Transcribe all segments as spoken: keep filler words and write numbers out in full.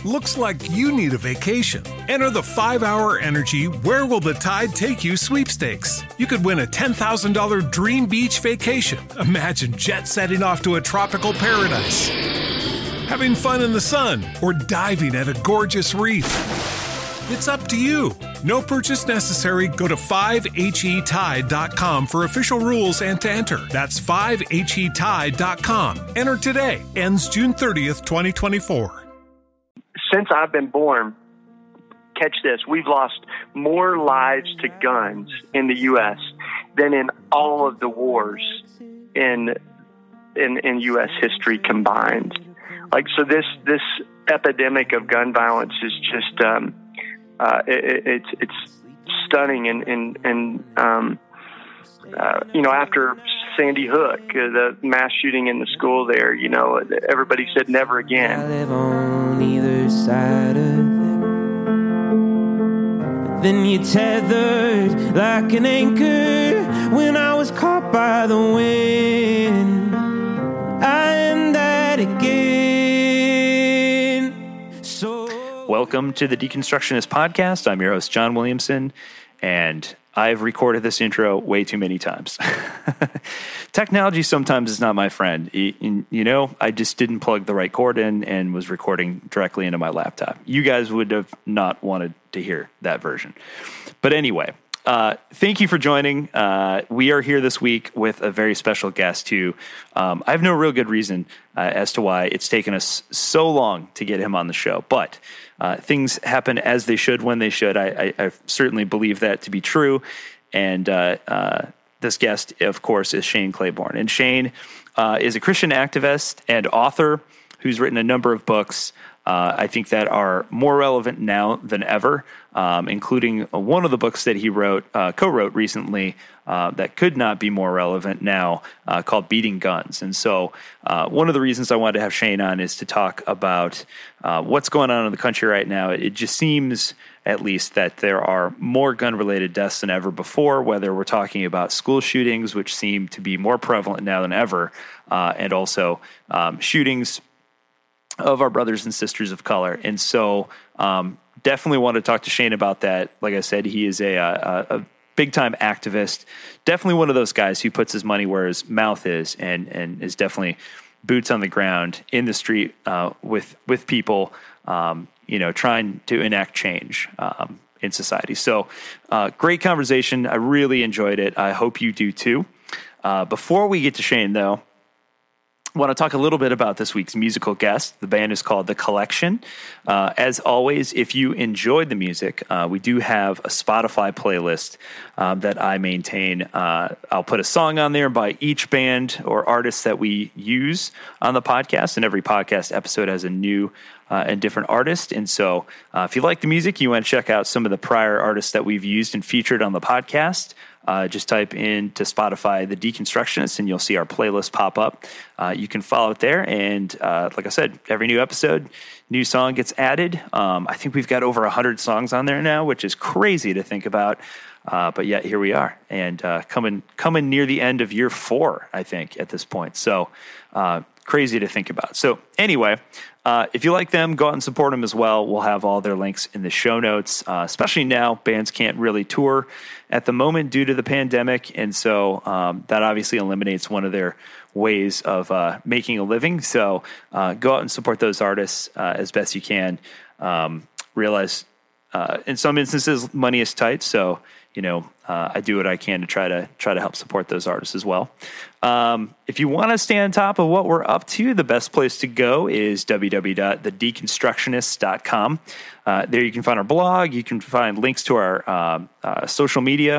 Looks like you need a vacation. Enter the five hour Energy Where Will the Tide Take You sweepstakes. You could win a ten thousand dollars dream beach vacation. Imagine jet setting off to a tropical paradise, having fun in the sun, or diving at a gorgeous reef. It's up to you. No purchase necessary. Go to five H E tide dot com for official rules and to enter. That's five H E tide dot com. Enter today. Ends June thirtieth, twenty twenty-four. Since I've been born, catch this, we've lost more lives to guns in the U S than in all of the wars in in, in U S history combined. Like, so this this epidemic of gun violence is just um, uh, it, it's it's stunning, and and and um, uh, you know, after Sandy Hook, uh, the mass shooting in the school there, you know, everybody said never again. I live on either side of it, but then you tethered like an anchor when I was caught by the wind. I am that again. So welcome to the Deconstructionist Podcast. I'm your host, John Williamson, and I've recorded this intro way too many times. Technology sometimes is not my friend. You know, I just didn't plug the right cord in and was recording directly into my laptop. You guys would have not wanted to hear that version. But anyway, uh, thank you for joining. Uh, we are here this week with a very special guest who um, I have no real good reason uh, as to why it's taken us so long to get him on the show. But Uh, things happen as they should when they should. I, I, I certainly believe that to be true. And uh, uh, this guest, of course, is Shane Claiborne. And Shane uh, is a Christian activist and author who's written a number of books, uh, I think, that are more relevant now than ever, um, including one of the books that he wrote, uh, co-wrote recently, uh, that could not be more relevant now, uh, called Beating Guns. And so uh, one of the reasons I wanted to have Shane on is to talk about uh, what's going on in the country right now. It just seems, at least, that there are more gun-related deaths than ever before, whether we're talking about school shootings, which seem to be more prevalent now than ever, uh, and also um, shootings of our brothers and sisters of color. And so um, definitely want to talk to Shane about that. Like I said, he is a, a, a big-time activist, definitely one of those guys who puts his money where his mouth is, and, and is definitely boots on the ground in the street uh, with with people, um, you know, trying to enact change um, in society. So uh, great conversation. I really enjoyed it. I hope you do too. Uh, before we get to Shane, though, I want to talk a little bit about this week's musical guest. The band is called The Collection. Uh, as always, if you enjoyed the music, uh, we do have a Spotify playlist um, that I maintain. Uh, I'll put a song on there by each band or artist that we use on the podcast, and every podcast episode has a new uh, and different artist. And so uh, if you like the music, you want to check out some of the prior artists that we've used and featured on the podcast, Uh, just type into Spotify The Deconstructionist, and you'll see our playlist pop up. Uh, you can follow it there, and uh, like I said, every new episode, new song gets added. Um, I think we've got over one hundred songs on there now, which is crazy to think about, uh, but yet here we are, and uh, coming coming near the end of year four, I think, at this point. So uh, crazy to think about. So anyway, Uh, if you like them, go out and support them as well. We'll have all their links in the show notes, uh, especially now. Bands can't really tour at the moment due to the pandemic, and so um, that obviously eliminates one of their ways of uh, making a living. So uh, go out and support those artists uh, as best you can. Um, realize uh, in some instances money is tight, so you know uh, I do what I can to try to try to help support those artists as well. Um, if you want to stay on top of what we're up to, the best place to go is w w w dot the deconstructionists dot com. Uh, there you can find our blog. You can find links to our um, uh, social media.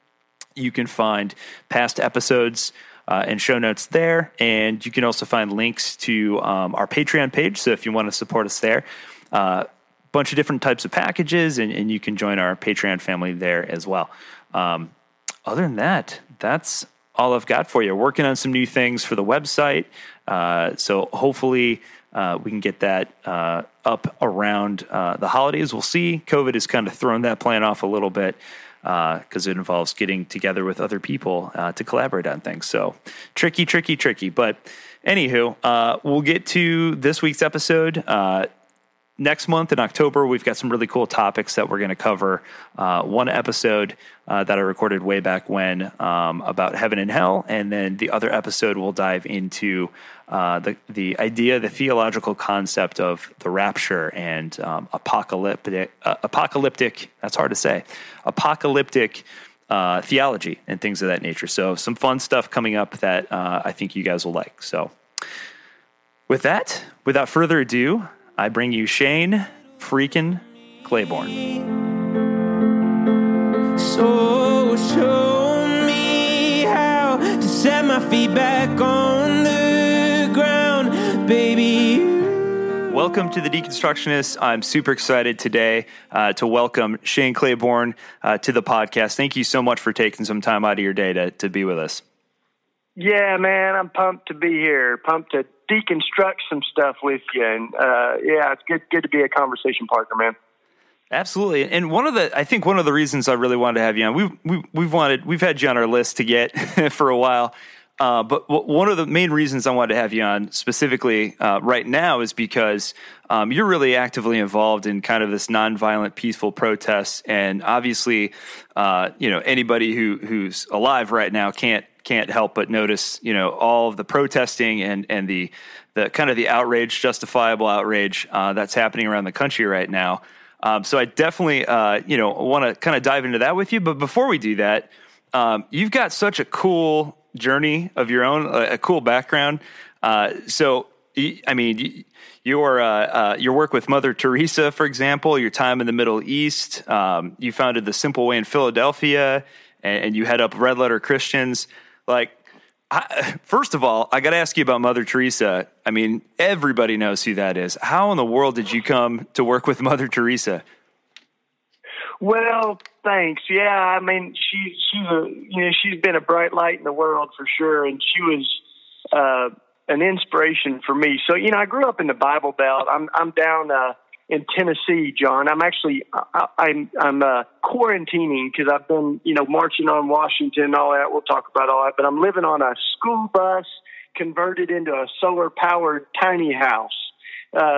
You can find past episodes uh, and show notes there. And you can also find links to um, our Patreon page. So if you want to support us there, a uh, bunch of different types of packages, and, and you can join our Patreon family there as well. Um, other than that, that's all I've got for you. Working on some new things for the website. Uh, so hopefully uh, we can get that uh, up around uh, the holidays. We'll see. COVID has kind of thrown that plan off a little bit because uh, it involves getting together with other people uh, to collaborate on things. So tricky, tricky, tricky. But anywho, uh, we'll get to this week's episode. Uh, next month in October, we've got some really cool topics that we're going to cover. Uh, one episode uh, that I recorded way back when um, about heaven and hell, and then the other episode will dive into uh, the the idea, the theological concept of the rapture and um, apocalyptic, uh, apocalyptic. That's hard to say. Apocalyptic uh, theology and things of that nature. So some fun stuff coming up that uh, I think you guys will like. So with that, without further ado, I bring you Shane freaking Claiborne. So show me how to set my feet back on the ground, baby. Welcome to The Deconstructionist. I'm super excited today uh, to welcome Shane Claiborne uh, to the podcast. Thank you so much for taking some time out of your day to, to be with us. Yeah, man, I'm pumped to be here. Pumped to deconstruct some stuff with you, and uh, yeah, it's good good to be a conversation partner, man. Absolutely, and one of the I think one of the reasons I really wanted to have you on, we we we've wanted we've had you on our list to get for a while, uh, but one of the main reasons I wanted to have you on specifically uh, right now is because um, you're really actively involved in kind of this nonviolent, peaceful protests, and obviously, uh, you know, anybody who who's alive right now can't. can't help but notice, you know, all of the protesting and, and the, the kind of the outrage, justifiable outrage uh, that's happening around the country right now. Um, so I definitely, uh, you know, want to kind of dive into that with you. But before we do that, um, you've got such a cool journey of your own, a, a cool background. Uh, so, I mean, your uh, uh, your work with Mother Teresa, for example, your time in the Middle East, um, you founded the Simple Way in Philadelphia, and, and you head up Red Letter Christians. Like, I, first of all, I got to ask you about Mother Teresa. I mean, everybody knows who that is. How in the world did you come to work with Mother Teresa? Well, thanks. Yeah, I mean, she she's a you know she's been a bright light in the world for sure, and she was uh, an inspiration for me. So, you know, I grew up in the Bible Belt. I'm I'm down uh, in Tennessee, John. I'm actually I, I'm I'm uh, quarantining because I've been you know marching on Washington and all that. We'll talk about all that. But I'm living on a school bus converted into a solar powered tiny house. Uh,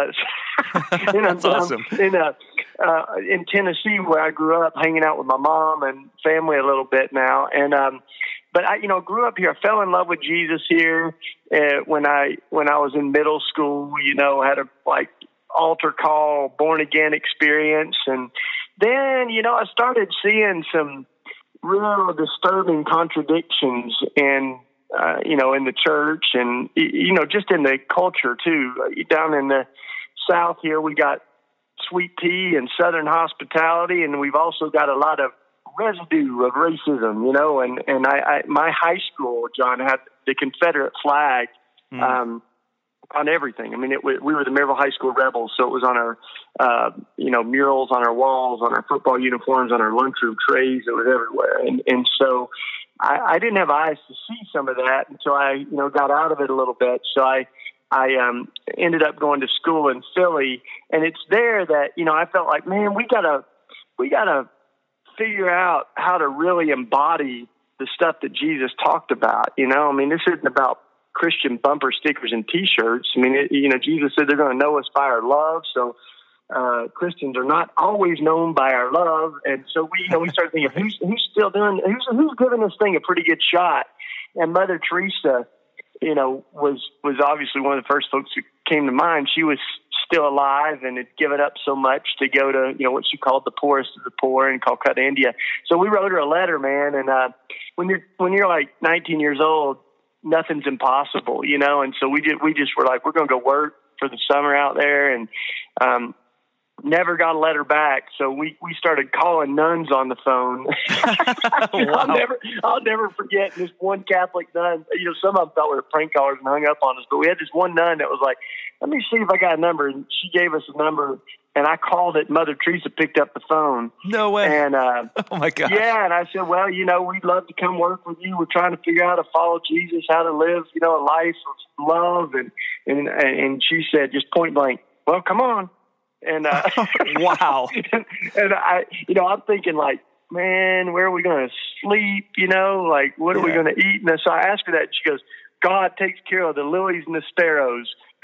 in That's a, awesome. In a uh, in Tennessee where I grew up, hanging out with my mom and family a little bit now. And um, but I you know grew up here. I fell in love with Jesus here uh, when I when I was in middle school. You know, had a like. altar call, born again experience. And then, you know, I started seeing some real disturbing contradictions in, uh, you know, in the church and, you know, just in the culture too. Down in the South here, we got sweet tea and Southern hospitality, and we've also got a lot of residue of racism, you know, and, and I, I my high school, John, had the Confederate flag, mm. um, on everything. I mean, it, we were the Maryville High School Rebels, so it was on our, uh, you know, murals on our walls, on our football uniforms, on our lunchroom trays. It was everywhere. And and so I, I didn't have eyes to see some of that until I, you know, got out of it a little bit. So I I um, ended up going to school in Philly, and it's there that, you know, I felt like, man, we gotta we gotta figure out how to really embody the stuff that Jesus talked about. You know, I mean, this isn't about Christian bumper stickers and T-shirts. I mean, it, you know, Jesus said they're going to know us by our love. So uh, Christians are not always known by our love, and so we, you know, we started thinking, who's who's still doing, who's who's giving this thing a pretty good shot? And Mother Teresa, you know, was was obviously one of the first folks who came to mind. She was still alive and had given up so much to go to, you know, what she called the poorest of the poor in Calcutta, India. So we wrote her a letter, man. And uh, when you're when you're like nineteen years old, nothing's impossible, you know. And so we did. We just were like, we're going to go work for the summer out there, and um, never got a letter back. So we, we started calling nuns on the phone. Wow. I'll never I'll never forget this one Catholic nun. You know, some of them thought we were prank callers and hung up on us, but we had this one nun that was like, let me see if I got a number. And she gave us a number, and I called it. Mother Teresa picked up the phone. No way. And uh, oh my God. Yeah, and I said, well, you know, we'd love to come work with you. We're trying to figure out how to follow Jesus, how to live, you know, a life of love. And and and she said, just point blank, well, come on. And uh, wow. and, and I, you know, I'm thinking like, man, where are we going to sleep? You know, like, what are yeah. we going to eat? And so I asked her that, and she goes, God takes care of the lilies and the sparrows.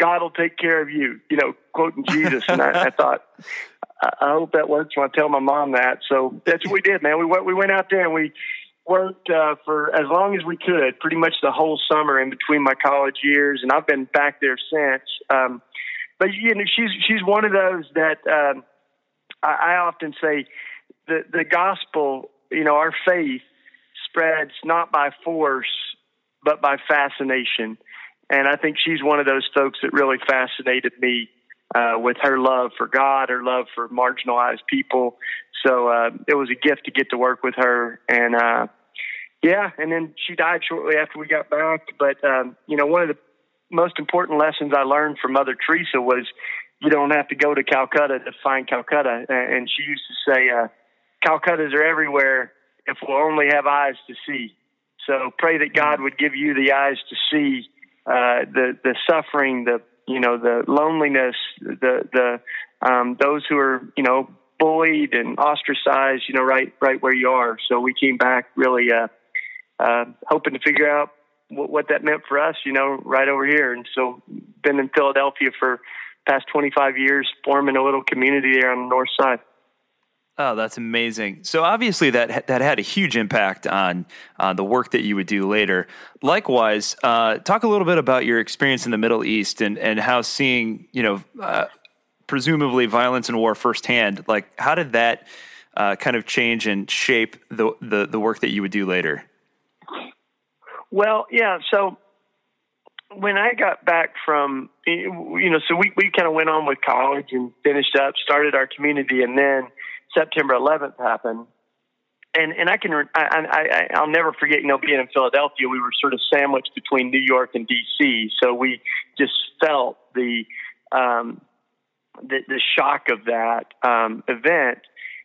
God will take care of you, you know, quoting Jesus. And I, I thought, I hope that works when I tell my mom that. So that's what we did, man. We went, we went out there and we worked uh, for as long as we could, pretty much the whole summer in between my college years. And I've been back there since. Um, but, you know, she's, she's one of those that um, I, I often say the, the gospel, you know, our faith spreads not by force, but by fascination. And I think she's one of those folks that really fascinated me uh, with her love for God, her love for marginalized people. So uh, it was a gift to get to work with her. And, uh, yeah, and then she died shortly after we got back. But, um, you know, one of the most important lessons I learned from Mother Teresa was you don't have to go to Calcutta to find Calcutta. And she used to say, uh, Calcuttas are everywhere if we'll only have eyes to see. So pray that God would give you the eyes to see uh, the the suffering, the you know the loneliness, the the um, those who are you know bullied and ostracized, you know right right where you are. So we came back really uh, uh, hoping to figure out what, what that meant for us, you know, right over here. And so been in Philadelphia for past twenty-five years, forming a little community there on the north side. Oh, that's amazing. So obviously that that had a huge impact on uh, the work that you would do later. Likewise, uh, talk a little bit about your experience in the Middle East and, and how seeing, you know, uh, presumably violence and war firsthand, like how did that uh, kind of change and shape the, the, the work that you would do later? Well, yeah, so when I got back from, you know, so we, we kind of went on with college and finished up, started our community, and then September eleventh happened. And and I can, I, I, I'll never forget, you know, being in Philadelphia, we were sort of sandwiched between New York and D C. So we just felt the, um, the, the shock of that um, event.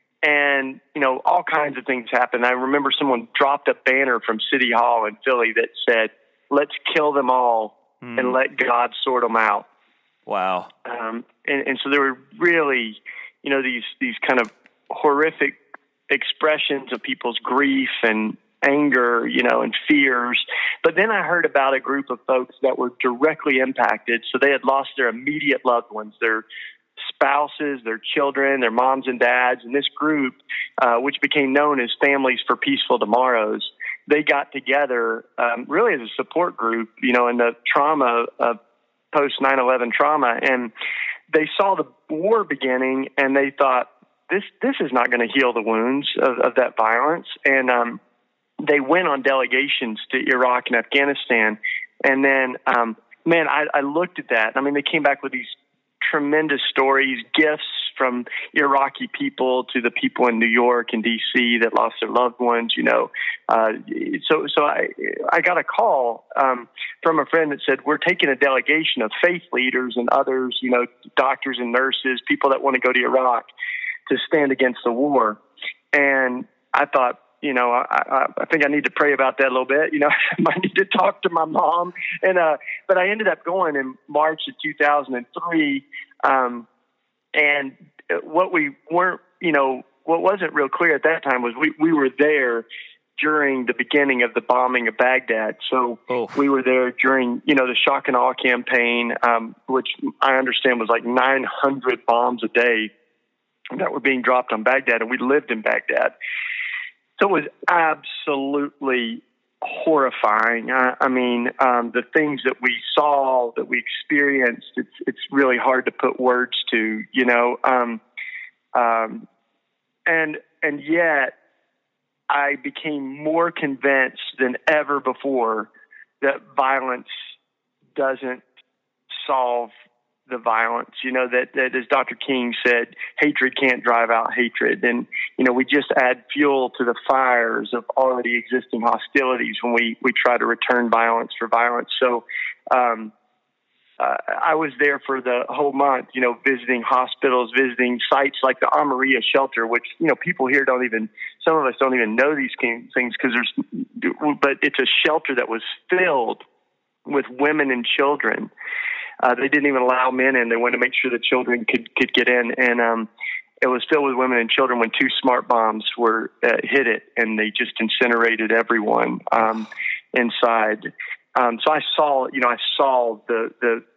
And, you know, all kinds of things happened. I remember someone dropped a banner from City Hall in Philly that said, let's kill them all mm. and let God sort them out. Wow. Um, and, and so there were really, you know, these, these kind of horrific expressions of people's grief and anger, you know, and fears. But then I heard about a group of folks that were directly impacted. So they had lost their immediate loved ones, their spouses, their children, their moms and dads. And this group, uh, which became known as Families for Peaceful Tomorrows, they got together um, really as a support group, you know, in the trauma of post nine eleven trauma. And they saw the war beginning and they thought, this this is not going to heal the wounds of, of that violence. And um, they went on delegations to Iraq and Afghanistan. And then, um, man, I, I looked at that. I mean, they came back with these tremendous stories, gifts from Iraqi people to the people in New York and D C that lost their loved ones, you know. Uh, so so I I got a call um, from a friend that said, we're taking a delegation of faith leaders and others, you know, doctors and nurses, people that want to go to Iraq to stand against the war. And I thought, you know, I, I, I think I need to pray about that a little bit. You know, I need to talk to my mom. And, uh, but I ended up going in March of two thousand three. Um, and what we weren't, you know, what wasn't real clear at that time was we, we were there during the beginning of the bombing of Baghdad. So oh. we were there during, you know, the shock and awe campaign, um, which I understand was like nine hundred bombs a day that were being dropped on Baghdad, and we lived in Baghdad. So it was absolutely horrifying. I, I mean, um, the things that we saw, that we experienced, it's it's really hard to put words to, you know. Um, um, and and yet, I became more convinced than ever before that violence doesn't solve the violence, you know, that, that as Doctor King said, hatred can't drive out hatred. And, you know, we just add fuel to the fires of already existing hostilities when we, we try to return violence for violence. So um, uh, I was there for the whole month, you know, visiting hospitals, visiting sites like the Amaria shelter, which, you know, people here don't even, some of us don't even know these things because there's, but it's a shelter that was filled with women and children. Uh, they didn't even allow men in. They wanted to make sure the children could, could get in. And um, it was filled with women and children when two smart bombs were uh, hit it, and they just incinerated everyone um, inside. Um, so I saw, you know, I saw the, the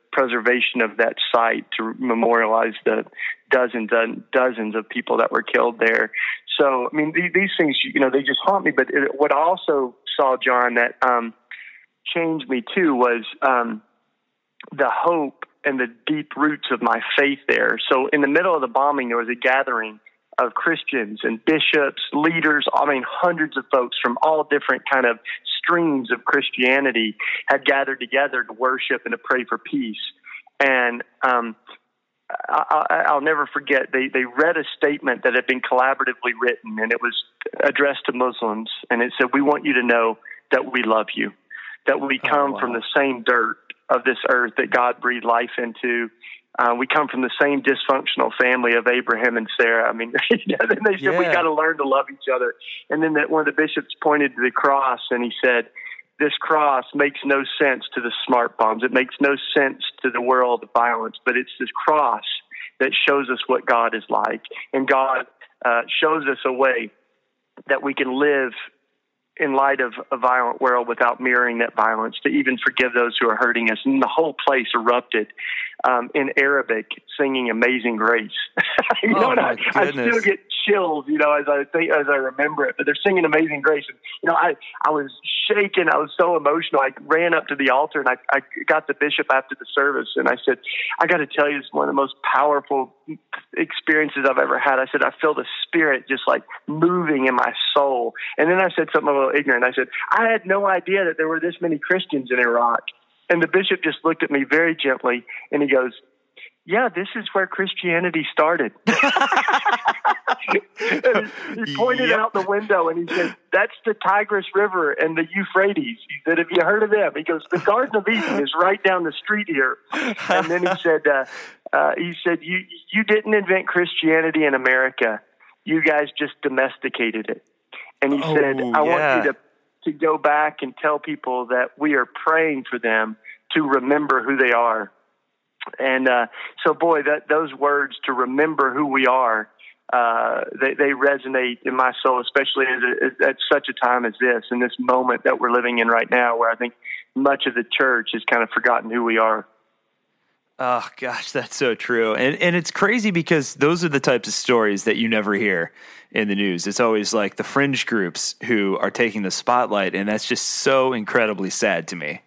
preservation of that site to memorialize the dozens and dozens of people that were killed there. So, I mean, these, these things, you know, they just haunt me. But it, what I also saw, John, that um, changed me too was um, the hope and the deep roots of my faith there. So in the middle of the bombing, there was a gathering of Christians and bishops, leaders, I mean, hundreds of folks from all different kind of streams of Christianity had gathered together to worship and to pray for peace. And um, I, I'll never forget, they, they read a statement that had been collaboratively written, and it was addressed to Muslims. And it said, "We want you to know that we love you, that we come oh, wow. from the same dirt of this earth that God breathed life into. Uh, we come from the same dysfunctional family of Abraham and Sarah." I mean, you know, then they said, yeah. we got to learn to love each other. And then that one of the bishops pointed to the cross, and he said, "This cross makes no sense to the smart bombs. It makes no sense to the world of violence, but it's this cross that shows us what God is like. And God uh, shows us a way that we can live in light of a violent world without mirroring that violence, to even forgive those who are hurting us." And the whole place erupted um, in Arabic, singing "Amazing Grace." you oh know, and my I, I goodness. still get chills, you know, as I think, as I remember it. But they're singing "Amazing Grace," and you know, I, I was shaking. I was so emotional. I ran up to the altar, and I, I got the bishop after the service, and I said, "I got to tell you, it's one of the most powerful experiences I've ever had." I said, "I feel the Spirit just like moving in my soul." And then I said something a little ignorant. I said, "I had no idea that there were this many Christians in Iraq." And the bishop just looked at me very gently, and he goes, "Yeah, this is where Christianity started." And he pointed yep. out the window, and he said, "That's the Tigris River and the Euphrates." He said, "Have you heard of them?" He goes, "The Garden of Eden is right down the street here." And then he said, uh, uh, "He said you you didn't invent Christianity in America. You guys just domesticated it." And he oh, said, "I yeah. want you to to go back and tell people that we are praying for them to remember who they are." And uh, so, boy, that those words, to remember who we are, uh, they, they resonate in my soul, especially as a, at such a time as this, in this moment that we're living in right now, where I think much of the church has kind of forgotten who we are. Oh, gosh, that's so true. And and it's crazy because those are the types of stories that you never hear in the news. It's always like the fringe groups who are taking the spotlight, and that's just so incredibly sad to me.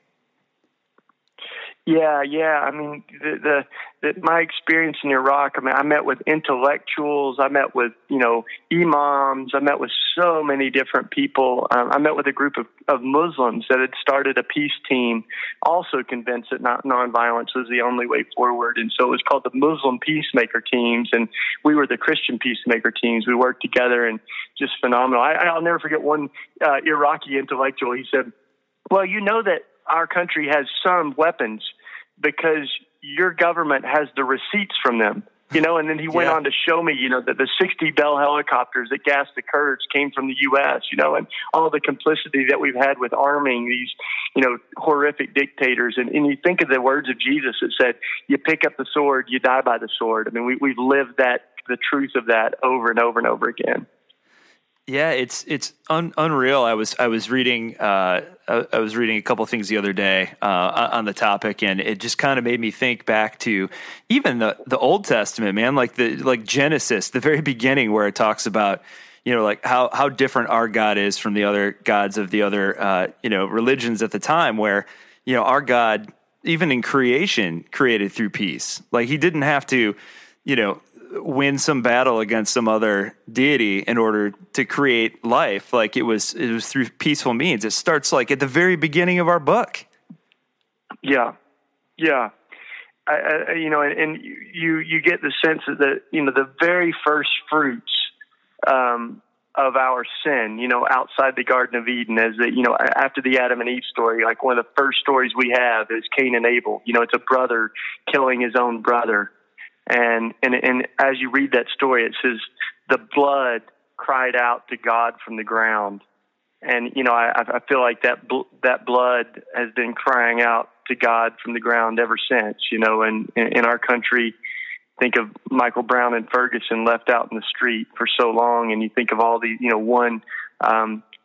Yeah, yeah. I mean, the, the, the my experience in Iraq, I mean, I met with intellectuals, I met with, you know, imams, I met with so many different people. Um, I met with a group of, of Muslims that had started a peace team, also convinced that not, nonviolence was the only way forward. And so it was called the Muslim Peacemaker Teams, and we were the Christian Peacemaker Teams. We worked together, and just phenomenal. I, I'll never forget one uh, Iraqi intellectual. He said, "Well, you know that our country has some weapons because your government has the receipts from them." You know, and then he went yeah. on to show me, you know, that the sixty Bell helicopters that gassed the Kurds came from the U S, you know, and all the complicity that we've had with arming these, you know, horrific dictators. And, and you think of the words of Jesus that said, "You pick up the sword, you die by the sword." I mean, we, we've lived that, the truth of that over and over and over again. Yeah, it's it's un, unreal. I was I was reading uh, I, I was reading a couple things the other day uh, on the topic, and it just kind of made me think back to even the, the Old Testament, man, like the like Genesis, the very beginning, where it talks about, you know, like how how different our God is from the other gods of the other uh, you know religions at the time, where, you know, our God, even in creation, created through peace. Like, he didn't have to, you know, win some battle against some other deity in order to create life. Like, it was, it was through peaceful means. It starts like at the very beginning of our book. Yeah. Yeah. I, I, you know, and, and you, you get the sense that the, you know, the very first fruits, um, of our sin, you know, outside the Garden of Eden, as the, you know, after the Adam and Eve story, like one of the first stories we have is Cain and Abel. You know, it's a brother killing his own brother. And, and and as you read that story, it says the blood cried out to God from the ground. And, you know, I, I feel like that bl- that blood has been crying out to God from the ground ever since, you know. And in our country, think of Michael Brown and Ferguson left out in the street for so long. And you think of all the, you know, one um,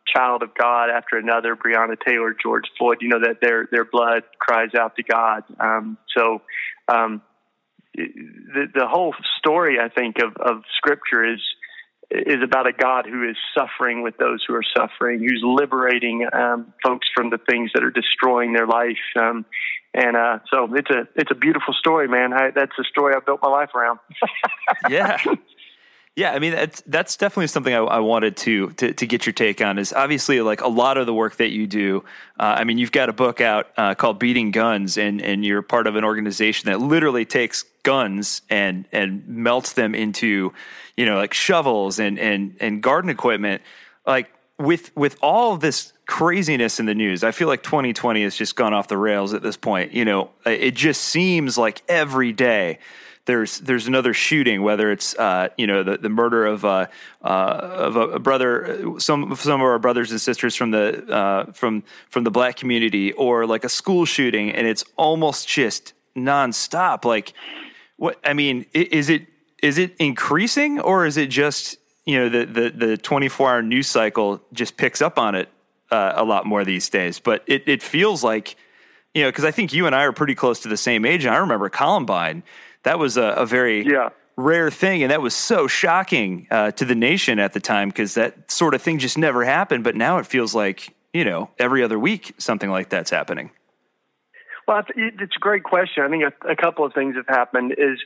child of God after another, Breonna Taylor, George Floyd, you know, that their their blood cries out to God. Um, so um, the the whole story, I think, of, of Scripture is is about a God who is suffering with those who are suffering, who's liberating um, folks from the things that are destroying their life. Um, and uh, so it's a it's a beautiful story, man. I, that's a story I built my life around. Yeah. Yeah, I mean, that's that's definitely something I, I wanted to, to to get your take on. Is obviously like a lot of the work that you do. Uh, I mean, you've got a book out uh, called Beating Guns, and and you're part of an organization that literally takes guns and and melts them into, you know, like shovels and and and garden equipment. Like with with all of this craziness in the news, I feel like twenty twenty has just gone off the rails at this point. You know, it just seems like every day There's there's another shooting, whether it's uh, you know the, the murder of uh, uh, of a, a brother, some some of our brothers and sisters from the uh, from from the black community, or like a school shooting, and it's almost just nonstop. Like, what I mean, is it is it increasing, or is it just you know the the the twenty-four hour news cycle just picks up on it uh, a lot more these days? But it it feels like, you know, because I think you and I are pretty close to the same age, and I remember Columbine. That was a, a very yeah. rare thing, and that was so shocking uh, to the nation at the time, because that sort of thing just never happened. But now it feels like, you know, every other week something like that's happening. Well, it's a great question. I think a, a couple of things have happened. Is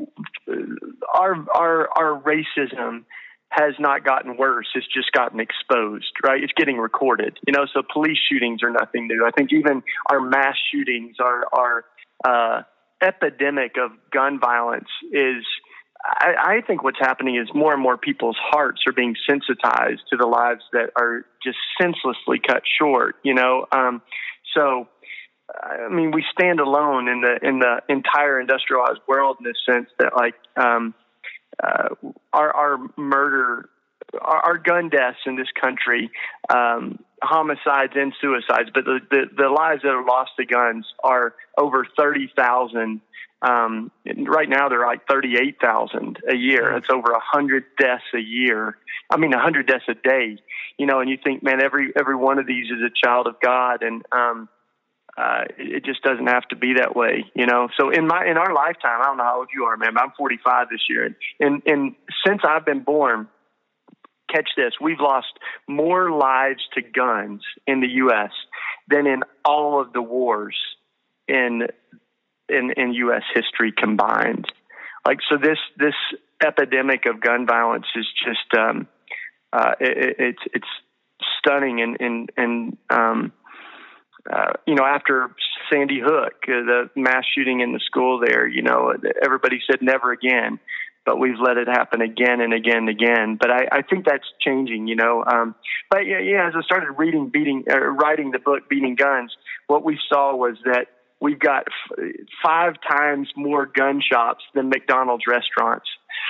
our our our racism has not gotten worse; it's just gotten exposed. Right? It's getting recorded. You know, so police shootings are nothing new. I think even our mass shootings are are. Uh, epidemic of gun violence is, I, I think what's happening is more and more people's hearts are being sensitized to the lives that are just senselessly cut short, you know? Um, so, I mean, we stand alone in the, in the entire industrialized world in the sense that like, um, uh, our, our murder, our, our gun deaths in this country, um, homicides and suicides, but the, the, the lives that are lost to guns are over thirty thousand. Um, right now they're like thirty-eight thousand a year. It's over a hundred deaths a year. I mean, a hundred deaths a day, you know, and you think, man, every, every one of these is a child of God. And, um, uh, it just doesn't have to be that way, you know? So in my, in our lifetime, I don't know how old you are, man, but I'm forty-five this year. And, and, and since I've been born, catch this, we've lost more lives to guns in the U S than in all of the wars in in, in U S history combined. Like, so this this epidemic of gun violence is just um, uh, it, it's it's stunning. And and and um, uh, you know, after Sandy Hook, uh, the mass shooting in the school there, you know, everybody said never again. But we've let it happen again and again and again. But I, I think that's changing, you know. Um, but yeah, yeah, as I started reading, beating, uh, writing the book "Beating Guns," what we saw was that we've got f- five times more gun shops than McDonald's restaurants.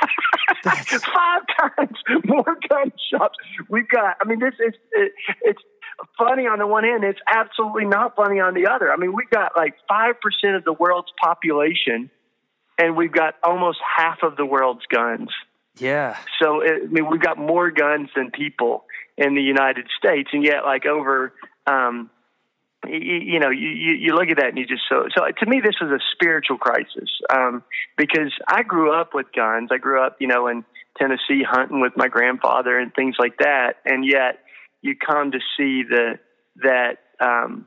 Five times more gun shops. We've got. I mean, this is it, it's funny on the one hand. It's absolutely not funny on the other. I mean, we've got like five percent of the world's population, and we've got almost half of the world's guns. Yeah. So, it, I mean, we've got more guns than people in the United States, and yet, like, over, um, you, you know, you, you look at that and you just, so, so to me, this was a spiritual crisis, um, because I grew up with guns. I grew up, you know, in Tennessee hunting with my grandfather and things like that, and yet you come to see the, that, um,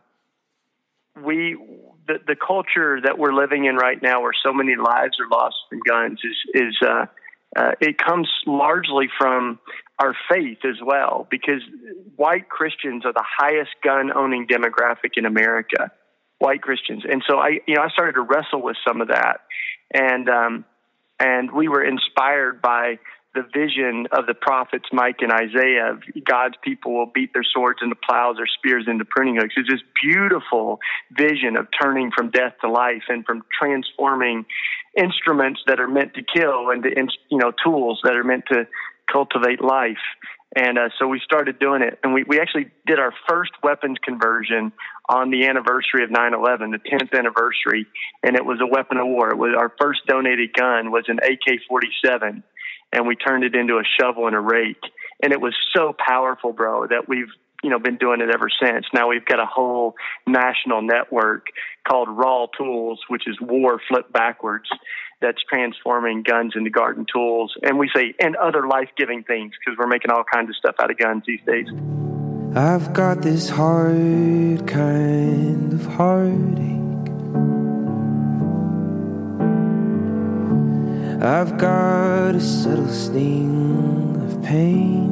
we, the, the culture that we're living in right now, where so many lives are lost from guns, is, is, uh, uh, it comes largely from our faith as well, because white Christians are the highest gun owning demographic in America, white Christians. And so I, you know, I started to wrestle with some of that, and, um, and we were inspired by the vision of the prophets Mike and Isaiah of God's people will beat their swords into plows or spears into pruning hooks. It's this beautiful vision of turning from death to life and from transforming instruments that are meant to kill into, you know, tools that are meant to cultivate life. And uh, so we started doing it, and we, we actually did our first weapons conversion on the anniversary of nine eleven, the tenth anniversary, and it was a weapon of war. It was our first donated gun was an A K forty-seven. And we turned it into a shovel and a rake. And it was so powerful, bro, that we've, you know, been doing it ever since. Now we've got a whole national network called Raw Tools, which is war flipped backwards, that's transforming guns into garden tools. And we say, and other life-giving things, because we're making all kinds of stuff out of guns these days. I've got this hard kind of heartache. I've got a subtle sting of pain,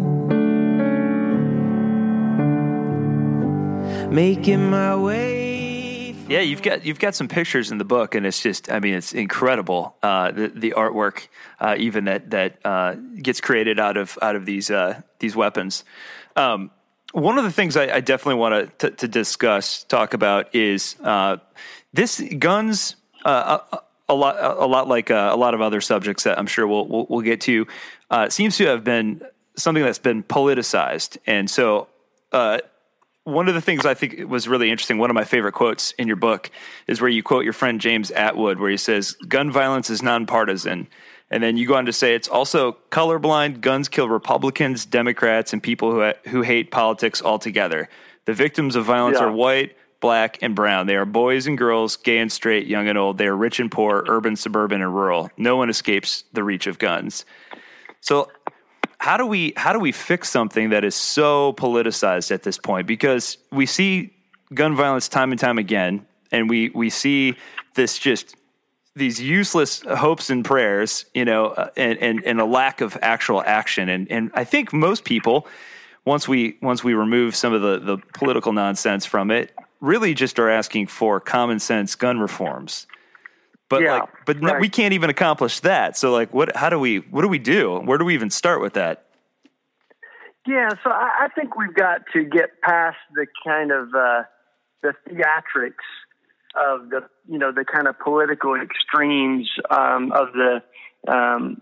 making my way. Yeah, you've got you've got some pictures in the book, and it's just, I mean, it's incredible. Uh, the the artwork, uh, even that that uh, gets created out of out of these uh, these weapons. Um, one of the things I, I definitely want to to discuss, talk about, is uh, this guns. Uh, a, a lot, a lot like uh, a lot of other subjects that I'm sure we'll we'll, we'll get to, uh, seems to have been something that's been politicized, and so. Uh, One of the things I think was really interesting, one of my favorite quotes in your book, is where you quote your friend James Atwood, where he says, "Gun violence is nonpartisan." And then you go on to say it's also colorblind. Guns kill Republicans, Democrats, and people who ha- who hate politics altogether. The victims of violence yeah. are white, black, and brown. They are boys and girls, gay and straight, young and old. They are rich and poor, urban, suburban, and rural. No one escapes the reach of guns. So How do we how do we fix something that is so politicized at this point? Because we see gun violence time and time again, and we we see this just these useless hopes and prayers, you know, uh, and, and and a lack of actual action. And and I think most people, once we once we remove some of the the political nonsense from it, really just are asking for common sense gun reforms. But yeah, like, but right. no, we can't even accomplish that. So like, what? How do we? What do we do? Where do we even start with that? Yeah, so I, I think we've got to get past the kind of uh, the theatrics of the you know the kind of political extremes um, of the. Um,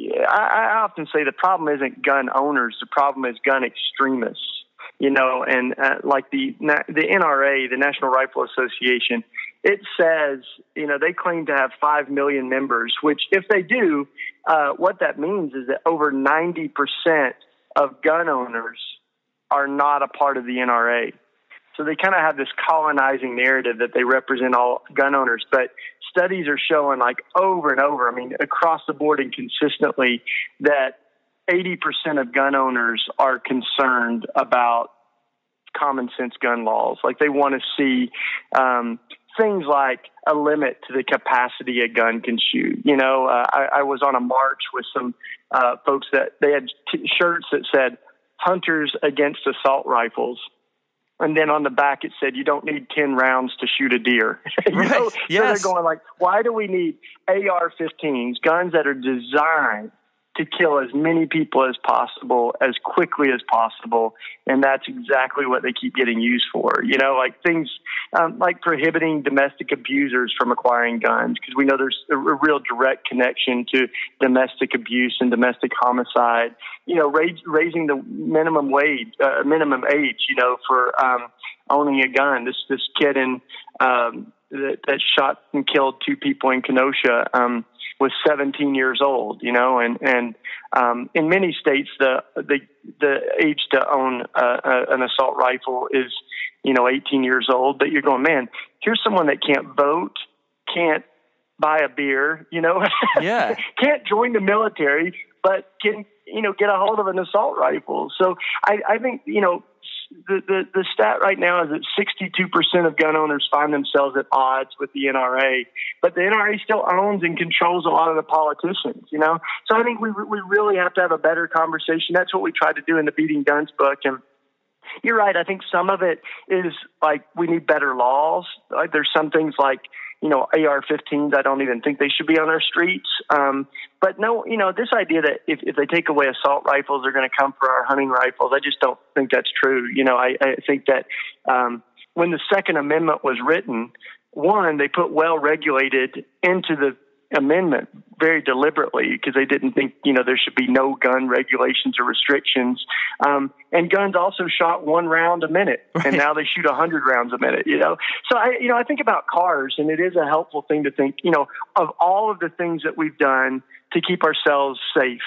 I, I often say the problem isn't gun owners; the problem is gun extremists. You know, and uh, like the the N R A, the National Rifle Association. It says, you know, they claim to have five million members, which if they do, uh, what that means is that over ninety percent of gun owners are not a part of the N R A. So they kind of have this colonizing narrative that they represent all gun owners. But studies are showing like over and over, I mean, across the board and consistently, that eighty percent of gun owners are concerned about common sense gun laws. Like they want to see, um, things like a limit to the capacity a gun can shoot. You know, uh, I, I was on a march with some uh, folks that they had t- shirts that said "Hunters Against Assault Rifles," and then on the back it said, "You don't need ten rounds to shoot a deer." you right. know? Yes. So they're going like, why do we need A R fifteens, guns that are designed to kill as many people as possible, as quickly as possible? And that's exactly what they keep getting used for. You know, like things um, like prohibiting domestic abusers from acquiring guns, because we know there's a, a real direct connection to domestic abuse and domestic homicide. You know, raise, raising the minimum wage, uh, minimum age, you know, for um, owning a gun. This this kid in um, that, that shot and killed two people in Kenosha um, was seventeen years old, you know, and, and, um, in many states, the, the, the age to own, uh, uh, an assault rifle is, you know, eighteen years old, but you're going, man, here's someone that can't vote, can't buy a beer, you know, yeah, can't join the military, but can, you know, get a hold of an assault rifle. So I, I think, you know, The, the the stat right now is that sixty-two percent of gun owners find themselves at odds with the N R A, but the N R A still owns and controls a lot of the politicians, you know? So I think we we really have to have a better conversation. That's what we tried to do in the Beating Guns book. And you're right. I think some of it is like we need better laws. Like there's some things like, you know, A R fifteens, I don't even think they should be on our streets. Um, but no, you know, this idea that if, if they take away assault rifles, they're going to come for our hunting rifles, I just don't think that's true. You know, I, I think that um, when the Second Amendment was written, one, they put well-regulated into the amendment very deliberately because they didn't think, you know, there should be no gun regulations or restrictions. Um, and guns also shot one round a minute, right. And now they shoot a hundred rounds a minute, you know? So I, you know, I think about cars, and it is a helpful thing to think, you know, of all of the things that we've done to keep ourselves safe,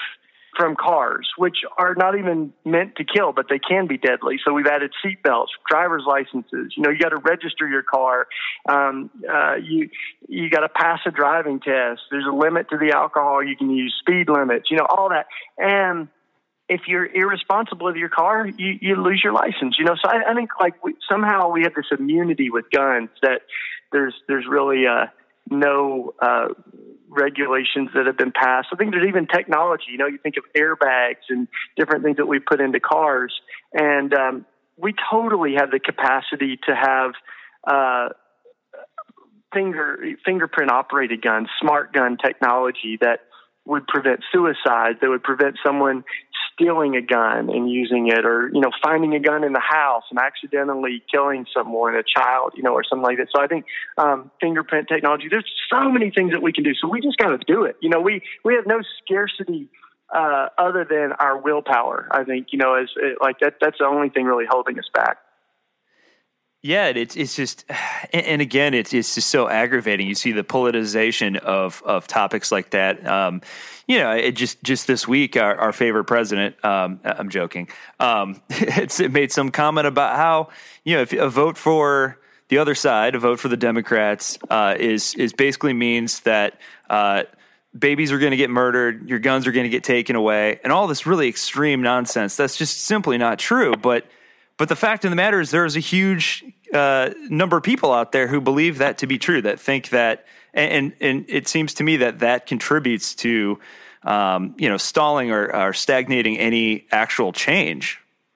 from cars, which are not even meant to kill, but they can be deadly. So we've added seat belts, driver's licenses. You know, you got to register your car. Um, uh, you you got to pass a driving test. There's a limit to the alcohol you can use, speed limits, you know, all that. And if you're irresponsible with your car, you, you lose your license, you know? So I, I think like we, somehow we have this immunity with guns that there's, there's really uh, no uh, regulations that have been passed. I think there's even technology, you know, you think of airbags and different things that we put into cars. And um, we totally have the capacity to have uh, finger fingerprint operated guns, smart gun technology that would prevent suicide, that would prevent someone stealing a gun and using it, or, you know, finding a gun in the house and accidentally killing someone, a child, you know, or something like that. So I think um, fingerprint technology, there's so many things that we can do. So we just got to do it. You know, we, we have no scarcity uh, other than our willpower. I think, you know, as like that, that's the only thing really holding us back. Yeah, it's it's just, and again, it's it's just so aggravating. You see the politicization of of topics like that. Um, you know, it just just this week, our, our favorite president, um, I'm joking, um, it's, it made some comment about how, you know, if a vote for the other side, a vote for the Democrats, uh, is is basically means that uh, babies are going to get murdered, your guns are going to get taken away, and all this really extreme nonsense. That's just simply not true. But But the fact of the matter is there's a huge uh, number of people out there who believe that to be true, that think that, and and it seems to me that that contributes to, um, you know, stalling or, or stagnating any actual change.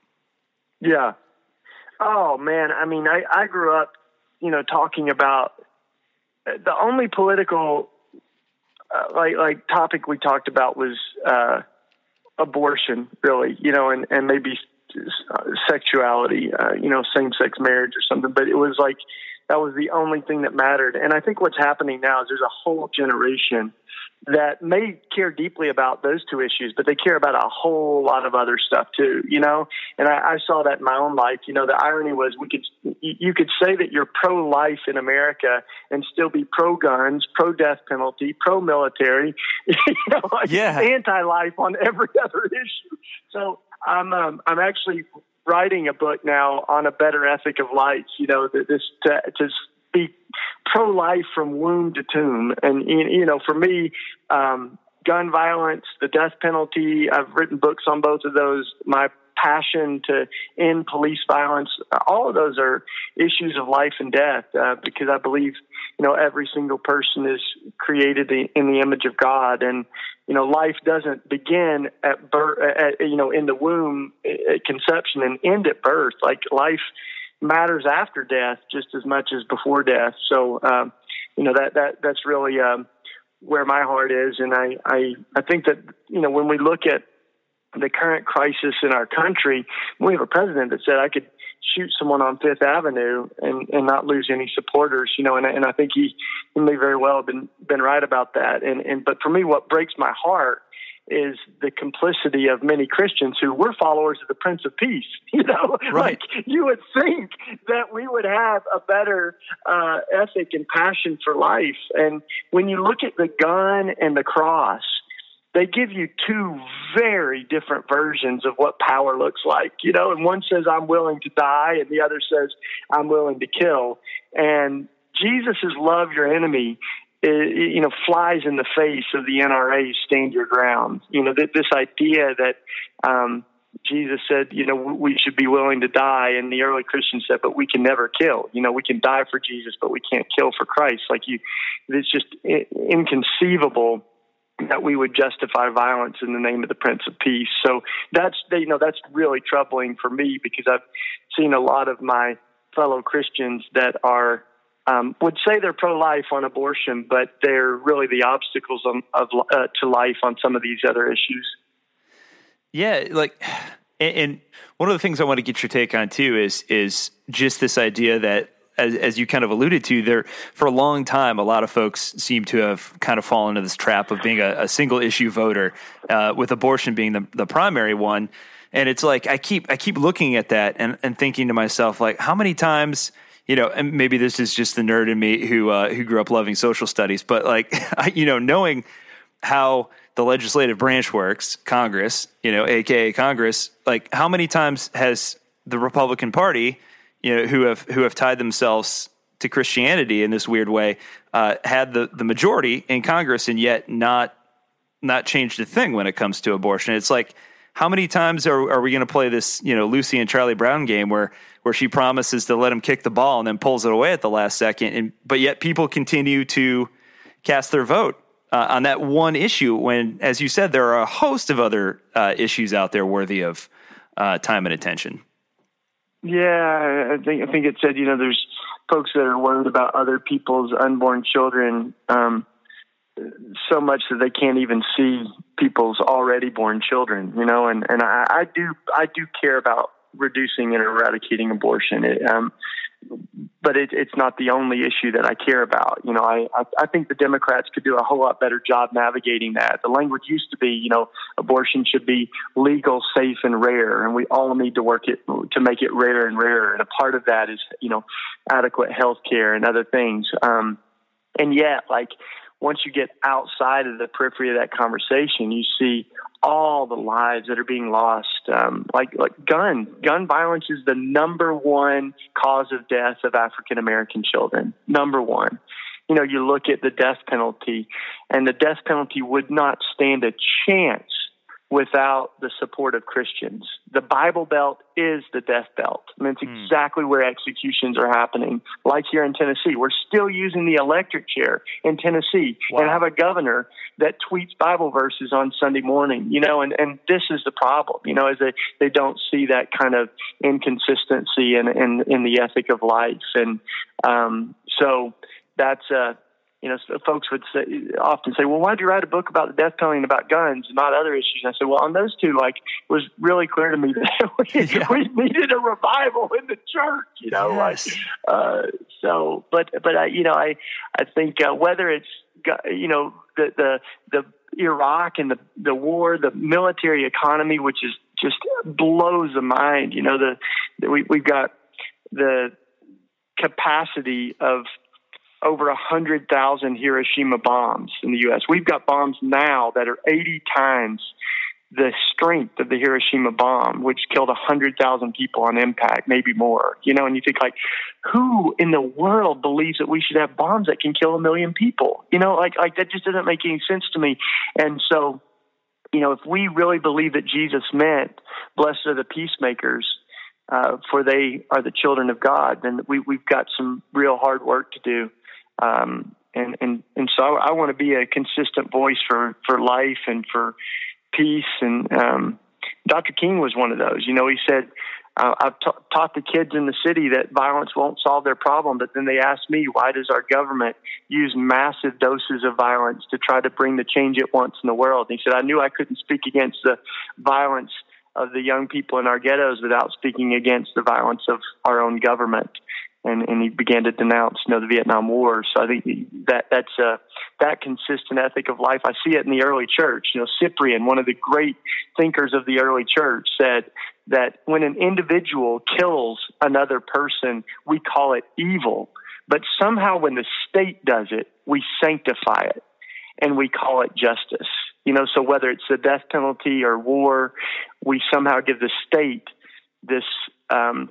Yeah. Oh, man. I mean, I, I grew up, you know, talking about the only political, uh, like, like topic we talked about was uh, abortion, really, you know, and, and maybe sexuality, uh, you know, same-sex marriage or something, but it was like that was the only thing that mattered. And I think what's happening now is there's a whole generation that may care deeply about those two issues, but they care about a whole lot of other stuff too, you know? And I, I saw that in my own life. You know, the irony was we could, you could say that you're pro-life in America and still be pro-guns, pro-death penalty, pro-military, you know, like yeah. anti-life on every other issue. So I'm, um, I'm actually writing a book now on a better ethic of life, you know, this to, to be pro-life from womb to tomb. And, you know, for me, um, gun violence, the death penalty, I've written books on both of those. My passion to end police violence, all of those are issues of life and death, uh, because I believe, you know, every single person is created in the image of God. And, you know, life doesn't begin at birth, at, you know, in the womb at conception and end at birth. Like life matters after death just as much as before death. So, um, you know, that, that, that's really, um, where my heart is. And I, I, I think that, you know, when we look at the current crisis in our country, we have a president that said I could shoot someone on Fifth Avenue and, and not lose any supporters, you know, and, and I think he, he may very well have been, been right about that. And, and, but for me, what breaks my heart is the complicity of many Christians who were followers of the Prince of Peace. You know, right. Like you would think that we would have a better uh, ethic and passion for life. And when you look at the gun and the cross, they give you two very different versions of what power looks like, you know, and one says, I'm willing to die, and the other says, I'm willing to kill. And Jesus's love your enemy, you know, flies in the face of the N R A's stand your ground. You know, this idea that um, Jesus said, you know, we should be willing to die, and the early Christians said, but we can never kill. You know, we can die for Jesus, but we can't kill for Christ. Like you, it's just inconceivable that we would justify violence in the name of the Prince of Peace. So that's, you know, that's really troubling for me, because I've seen a lot of my fellow Christians that are, um, would say they're pro-life on abortion, but they're really the obstacles of, of uh, to life on some of these other issues. Yeah. Like, and, and one of the things I want to get your take on too is, is just this idea that, As, as you kind of alluded to there, for a long time, a lot of folks seem to have kind of fallen into this trap of being a, a single issue voter, uh, with abortion being the, the primary one. And it's like, I keep, I keep looking at that and, and thinking to myself, like, how many times, you know, and maybe this is just the nerd in me who, uh, who grew up loving social studies, but like, I, you know, knowing how the legislative branch works, Congress, you know, A K A Congress, like how many times has the Republican Party, you know, who have who have tied themselves to Christianity in this weird way, uh, had the, the majority in Congress and yet not not changed a thing when it comes to abortion? It's like, how many times are, are we going to play this, you know, Lucy and Charlie Brown game where where she promises to let him kick the ball and then pulls it away at the last second, and but yet people continue to cast their vote uh, on that one issue when, as you said, there are a host of other uh, issues out there worthy of uh, time and attention. Yeah, I think I think it said, you know, there's folks that are worried about other people's unborn children um, so much that they can't even see people's already born children, you know, and, and I, I do I do care about reducing and eradicating abortion. It, um, but it, it's not the only issue that I care about. You know, I, I, I think the Democrats could do a whole lot better job navigating that. The language used to be, you know, abortion should be legal, safe, and rare, and we all need to work it to make it rarer and rarer. And a part of that is, you know, adequate health care and other things. Um, and yet, like, once you get outside of the periphery of that conversation, you see all the lives that are being lost. Um, like, like gun, gun violence is the number one cause of death of African American children. Number one. You know, you look at the death penalty, and the death penalty would not stand a chance without the support of Christians. The Bible Belt is the death belt. I mean, it's mm. exactly where executions are happening. Like here in Tennessee, we're still using the electric chair in Tennessee wow. and have a governor that tweets Bible verses on Sunday morning, you know, and, and this is the problem, you know, is that they don't see that kind of inconsistency in, in, in the ethic of life. And um, so that's uh you know, so folks would say, often say, well, why did you write a book about the death penalty and about guns and not other issues? And I said, well, on those two, like, it was really clear to me that we, yeah. we needed a revival in the church, you know, yes. like, uh, so, but, but I, you know, I, I think, uh, whether it's, you know, the, the, the Iraq and the, the war, the military economy, which is just blows the mind, you know, the, the we, we've got the capacity of over one hundred thousand Hiroshima bombs in the U S. We've got bombs now that are eighty times the strength of the Hiroshima bomb, which killed one hundred thousand people on impact, maybe more. You know, and you think, like, who in the world believes that we should have bombs that can kill a million people? You know, like, like that just doesn't make any sense to me. And so, you know, if we really believe that Jesus meant, blessed are the peacemakers, uh, for they are the children of God, then we, we've got some real hard work to do. Um, and, and, and so I, I want to be a consistent voice for, for life and for peace. And, um, Doctor King was one of those. You know, he said, uh, I've ta- taught the kids in the city that violence won't solve their problem. But then they asked me, why does our government use massive doses of violence to try to bring the change it wants in the world? And he said, I knew I couldn't speak against the violence of the young people in our ghettos without speaking against the violence of our own government. And, and he began to denounce, you know, the Vietnam War. So I think that that's uh, that consistent ethic of life. I see it in the early church. You know, Cyprian, one of the great thinkers of the early church, said that when an individual kills another person, we call it evil. But somehow when the state does it, we sanctify it and we call it justice. You know, so whether it's the death penalty or war, we somehow give the state this um,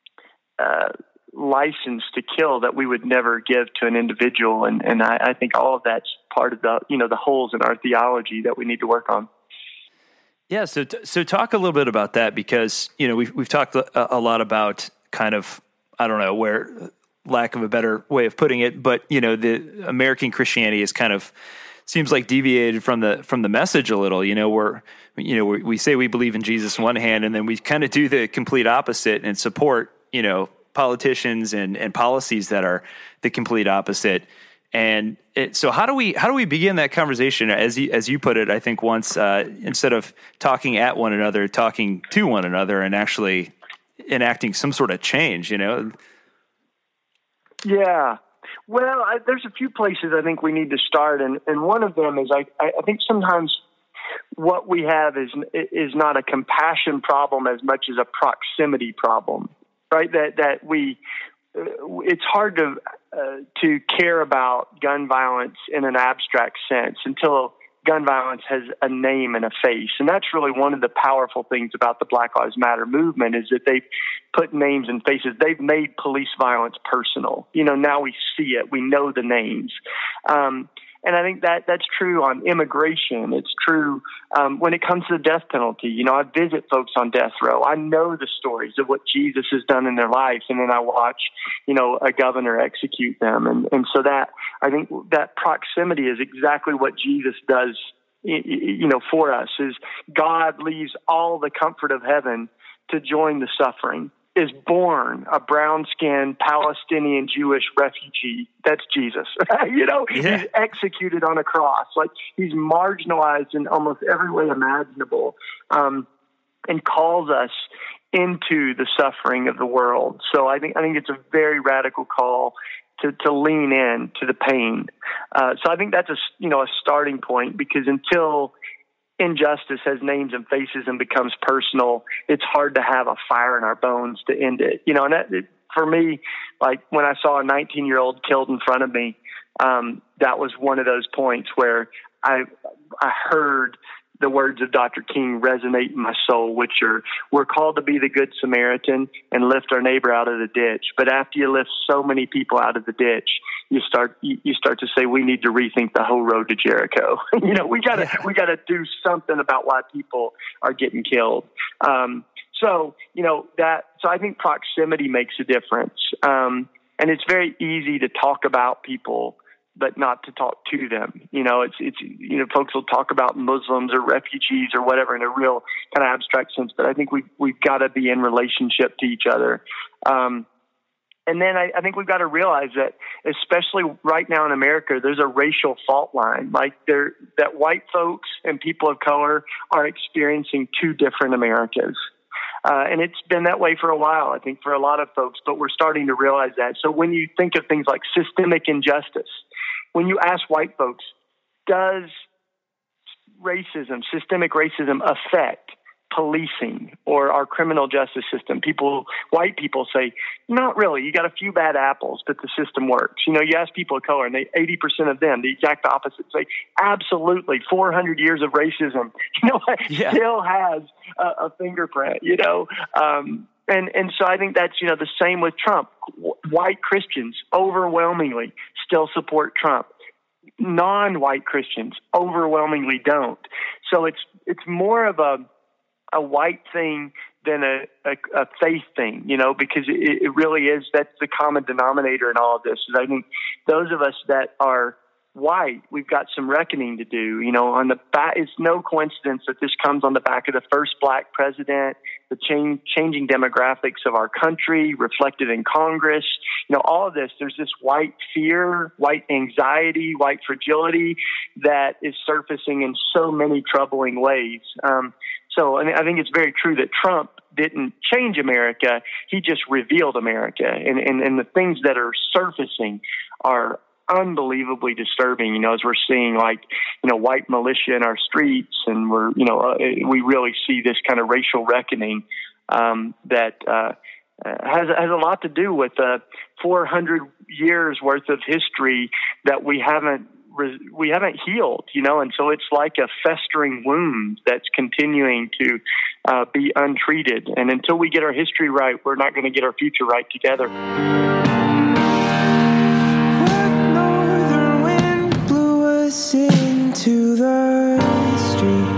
uh, license to kill that we would never give to an individual. And, and I, I think all of that's part of the, you know, the holes in our theology that we need to work on. Yeah. So, t- so talk a little bit about that, because, you know, we've, we've talked a, a lot about kind of, I don't know where, lack of a better way of putting it, but, you know, the American Christianity is kind of, seems like deviated from the from the message a little. You know, we're you know we, we say we believe in Jesus on one hand, and then we kind of do the complete opposite and support, you know, politicians and, and policies that are the complete opposite. And it, so how do we how do we begin that conversation? As you, as you put it, I think once uh, instead of talking at one another, talking to one another and actually enacting some sort of change. You know. Yeah. Well, I, there's a few places I think we need to start, and, and one of them is I, I think sometimes what we have is is not a compassion problem as much as a proximity problem, right? That that we it's hard to uh, to care about gun violence in an abstract sense until gun violence has a name and a face. And that's really one of the powerful things about the Black Lives Matter movement is that they've put names and faces. They've made police violence personal. You know, now we see it. We know the names. Um, and I think that that's true on immigration. It's true um, when it comes to the death penalty. You know, I visit folks on death row. I know the stories of what Jesus has done in their life, and then I watch, you know, a governor execute them. And, and so that, I think that proximity is exactly what Jesus does, you know, for us, is God leaves all the comfort of heaven to join the suffering, is born a brown-skinned Palestinian Jewish refugee. That's Jesus. you know, yeah. He's executed on a cross. Like, he's marginalized in almost every way imaginable, um, and calls us into the suffering of the world. So I think I think it's a very radical call to, to lean in to the pain. Uh, so I think that's a you know a starting point, because until injustice has names and faces and becomes personal, it's hard to have a fire in our bones to end it. You know, and that, it, for me, like when I saw a nineteen-year-old killed in front of me, um, that was one of those points where I I heard the words of Doctor King resonate in my soul, which are, we're called to be the good Samaritan and lift our neighbor out of the ditch. But after you lift so many people out of the ditch, you start, you start to say, we need to rethink the whole road to Jericho. you know, we gotta, yeah. we gotta do something about why people are getting killed. Um, so, you know, that, so I think proximity makes a difference. Um, and it's very easy to talk about people, but not to talk to them. You know, it's, it's, you know, folks will talk about Muslims or refugees or whatever in a real kind of abstract sense, but I think we, we've got to be in relationship to each other. Um, and then I, I think we've got to realize that, especially right now in America, there's a racial fault line. Like there, that white folks and people of color are experiencing two different Americas. Uh, and it's been that way for a while, I think, for a lot of folks, but we're starting to realize that. So when you think of things like systemic injustice, when you ask white folks, does racism, systemic racism affect policing or our criminal justice system? People, white people say, not really. You got a few bad apples, but the system works. You know, you ask people of color and they, eighty percent of them, the exact opposite, say, absolutely, four hundred years of racism, you know, yeah. still has a, a fingerprint, you know? Um, and, and so I think that's, you know, the same with Trump. White Christians overwhelmingly still support Trump. Non-white Christians overwhelmingly don't. So it's, it's more of a, a white thing than a, a, a faith thing, you know, because it, it really is, that's the common denominator in all of this. Is I think those of us that are white, we've got some reckoning to do, you know, on the back. It's no coincidence that this comes on the back of the first black president, the change, changing demographics of our country reflected in Congress, you know, all of this, there's this white fear, white anxiety, white fragility that is surfacing in so many troubling ways. Um, So I, mean, I think it's very true that Trump didn't change America. He just revealed America. And, and, and the things that are surfacing are unbelievably disturbing, you know, as we're seeing, like, you know, white militia in our streets. And we're, you know, uh, we really see this kind of racial reckoning um, that uh, has, has a lot to do with uh, four hundred years worth of history that we haven't we haven't healed, you know, and so it's like a festering wound that's continuing to uh, be untreated. And until we get our history right, we're not going to get our future right together. What northern wind blew us into the street?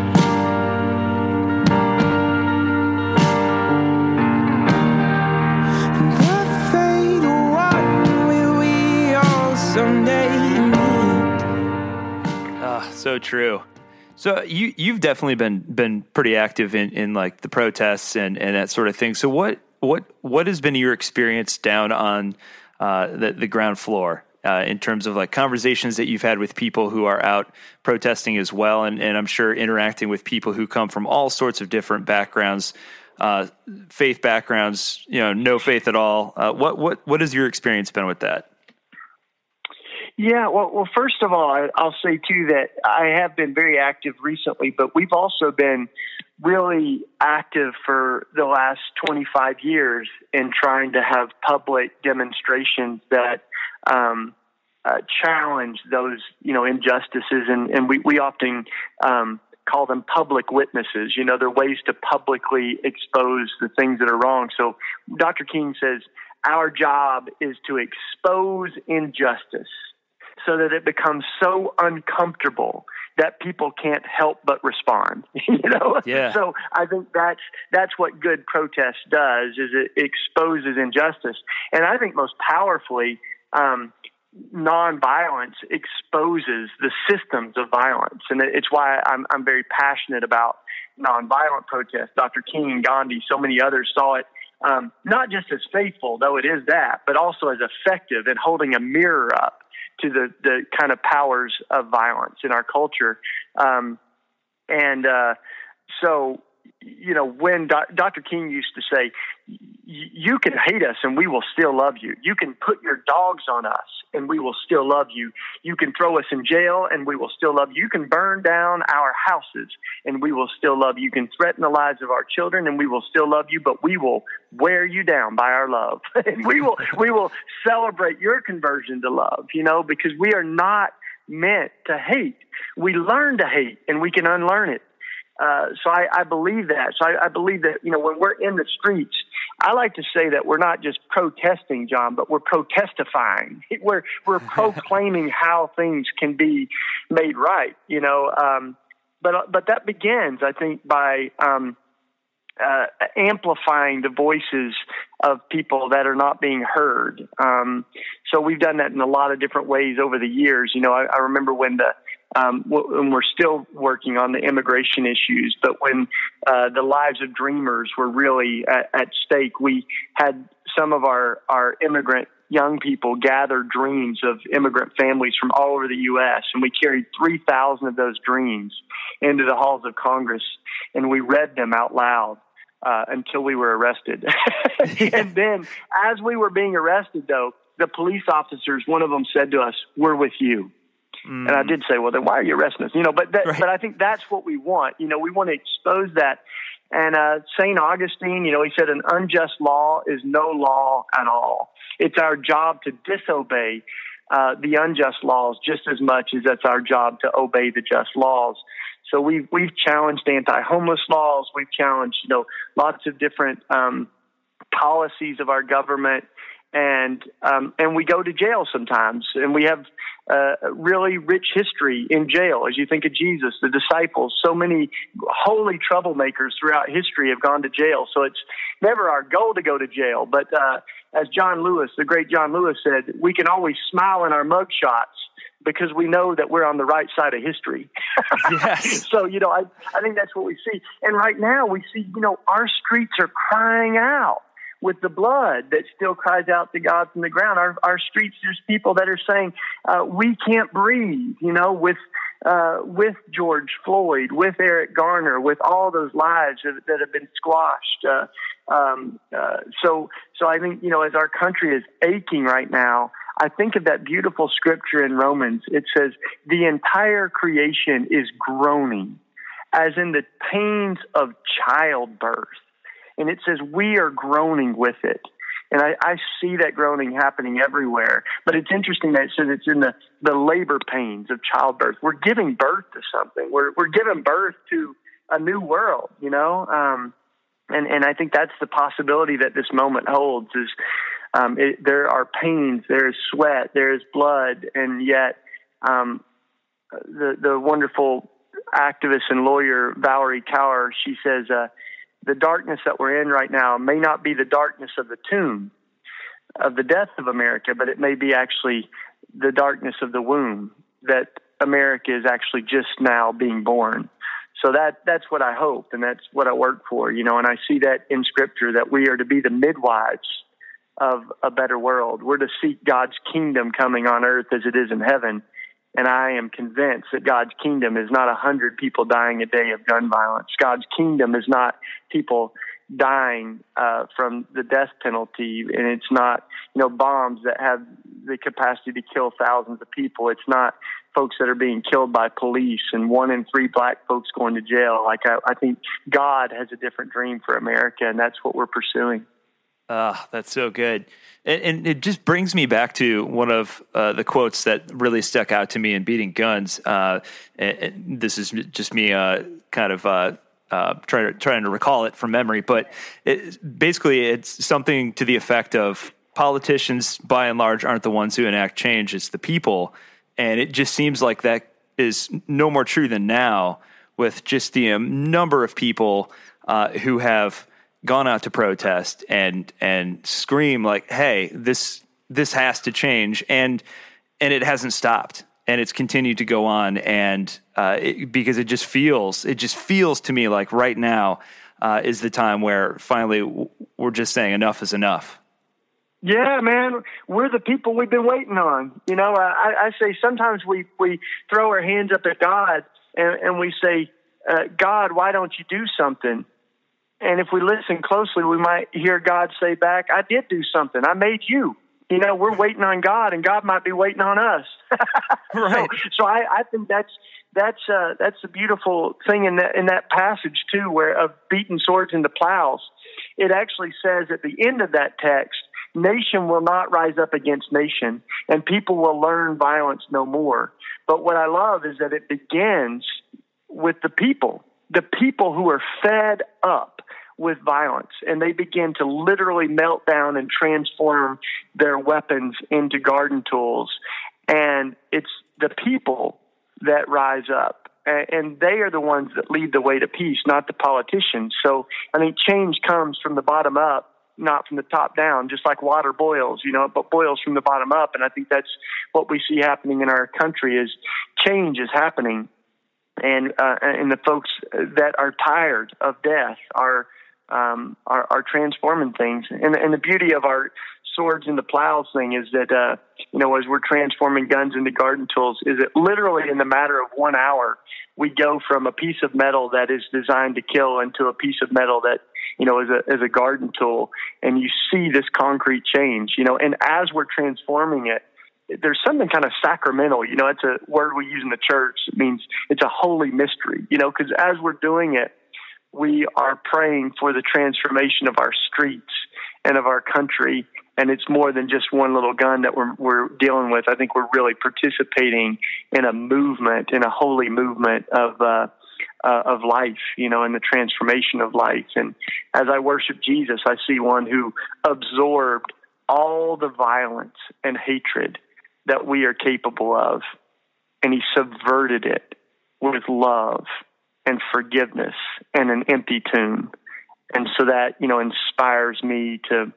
And what fate or what will we all someday? So true. So you you've definitely been been pretty active in, in like the protests and, and that sort of thing. So what what what has been your experience down on uh, the the ground floor uh, in terms of like conversations that you've had with people who are out protesting as well, and, and I'm sure interacting with people who come from all sorts of different backgrounds, uh, faith backgrounds, you know, no faith at all. Uh, what what what has your experience been with that? Yeah, well, well, first of all, I, I'll say, too, that I have been very active recently, but we've also been really active for the last twenty-five years in trying to have public demonstrations that um, uh, challenge those, you know, injustices. And, and we, we often um, call them public witnesses. You know, they're ways to publicly expose the things that are wrong. So Doctor King says, our job is to expose injustice so that it becomes so uncomfortable that people can't help but respond. You know, yeah. So I think that's that's what good protest does, is it exposes injustice, and I think most powerfully, um, nonviolence exposes the systems of violence, and it's why I'm I'm very passionate about nonviolent protest. Doctor King, Gandhi, so many others saw it. Um, not just as faithful, though it is that, but also as effective in holding a mirror up to the, the kind of powers of violence in our culture. Um, and uh, so, you know, when Do- Doctor King used to say, you can hate us and we will still love you. You can put your dogs on us and we will still love you. You can throw us in jail and we will still love you. You can burn down our houses and we will still love you. You can threaten the lives of our children and we will still love you, but we will wear you down by our love. And we will, we will celebrate your conversion to love, you know, because we are not meant to hate. We learn to hate and we can unlearn it. Uh, so I, I believe that. So I, I believe that, you know, when we're in the streets, I like to say that we're not just protesting, John, but we're protestifying. We're we're proclaiming how things can be made right, you know. Um, but but that begins, I think, by um, uh, amplifying the voices of people that are not being heard. Um, so we've done that in a lot of different ways over the years. You know, I, I remember when the Um, when we're still working on the immigration issues, but when uh, the lives of dreamers were really at, at stake, we had some of our, our immigrant young people gather dreams of immigrant families from all over the U S, and we carried three thousand of those dreams into the halls of Congress, and we read them out loud uh, until we were arrested. And then as we were being arrested, though, the police officers, one of them said to us, "We're with you." Mm. And I did say, well, then why are you arresting us? You know, but that, right. but I think that's what we want. You know, we want to expose that. And uh, Saint Augustine, you know, he said, an unjust law is no law at all. It's our job to disobey uh, the unjust laws just as much as it's our job to obey the just laws. So we've we've challenged anti-homeless laws. We've challenged, you know, lots of different um, policies of our government. And um, and we go to jail sometimes, and we have uh, a really rich history in jail. As you think of Jesus, the disciples, so many holy troublemakers throughout history have gone to jail. So it's never our goal to go to jail. But uh, as John Lewis, the great John Lewis said, we can always smile in our mug shots because we know that we're on the right side of history. Yes. So, you know, I, I think that's what we see. And right now we see, you know, our streets are crying out with the blood that still cries out to God from the ground. Our, our streets, there's people that are saying, uh, we can't breathe, you know, with, uh, with George Floyd, with Eric Garner, with all those lives that, that have been squashed. Uh, um, uh, so, so I think, you know, as our country is aching right now, I think of that beautiful scripture in Romans. It says, the entire creation is groaning, as in the pains of childbirth. And it says we are groaning with it. And I, I see that groaning happening everywhere. But it's interesting that it says it's in the, the labor pains of childbirth. We're giving birth to something. We're we're giving birth to a new world, you know? Um, and, and I think that's the possibility that this moment holds is um, it, there are pains, there is sweat, there is blood, and yet um, the, the wonderful activist and lawyer Valerie Kaur, she says, uh, the darkness that we're in right now may not be the darkness of the tomb, of the death of America, but it may be actually the darkness of the womb, that America is actually just now being born. So that that's what I hope, and that's what I work for, you know, and I see that in Scripture, that we are to be the midwives of a better world. We're to seek God's kingdom coming on earth as it is in heaven. And I am convinced that God's kingdom is not a hundred people dying a day of gun violence. God's kingdom is not people dying uh, from the death penalty, and it's not, you know, bombs that have the capacity to kill thousands of people. It's not folks that are being killed by police and one in three black folks going to jail. Like I, I think God has a different dream for America, and that's what we're pursuing. Ah, that's so good. And, and it just brings me back to one of uh, the quotes that really stuck out to me in Beating Guns. Uh, and, and this is just me uh, kind of uh, uh, trying to trying to recall it from memory, but it, basically it's something to the effect of politicians, by and large, aren't the ones who enact change; it's the people. And it just seems like that is no more true than now, with just the um, number of people uh, who have gone out to protest and and scream like, "Hey, this this has to change," and and it hasn't stopped, and it's continued to go on, and uh, it, because it just feels it just feels to me like right now uh, is the time where finally we're just saying enough is enough. Yeah, man, we're the people we've been waiting on. You know, I, I say sometimes we, we throw our hands up at God and, and we say, uh, God, why don't you do something? And if we listen closely, we might hear God say back, I did do something. I made you. You know, we're waiting on God, and God might be waiting on us. Right. So, so I, I think that's that's uh, that's a beautiful thing in that in that passage too, where of beating swords into plows. It actually says at the end of that text, nation will not rise up against nation, and people will learn violence no more. But what I love is that it begins with the people, the people who are fed up with violence, and they begin to literally melt down and transform their weapons into garden tools. And it's the people that rise up, and they are the ones that lead the way to peace, not the politicians. So I think change comes from the bottom up, not from the top down, just like water boils, you know, but boils from the bottom up. And I think that's what we see happening in our country is change is happening. And, uh, and the folks that are tired of death are, um, are, are transforming things. And, and the beauty of our swords into plows thing is that, uh, you know, as we're transforming guns into garden tools, is that literally in the matter of one hour, we go from a piece of metal that is designed to kill into a piece of metal that, you know, as a, as a garden tool. And you see this concrete change, you know, and as we're transforming it, there's something kind of sacramental, you know, it's a word we use in the church. It means it's a holy mystery, you know, because as we're doing it, we are praying for the transformation of our streets and of our country. And it's more than just one little gun that we're, we're dealing with. I think we're really participating in a movement, in a holy movement of, uh, uh, of life, you know, and the transformation of life. And as I worship Jesus, I see one who absorbed all the violence and hatred that we are capable of, and he subverted it with love and forgiveness and an empty tomb. And so that, you know, inspires me to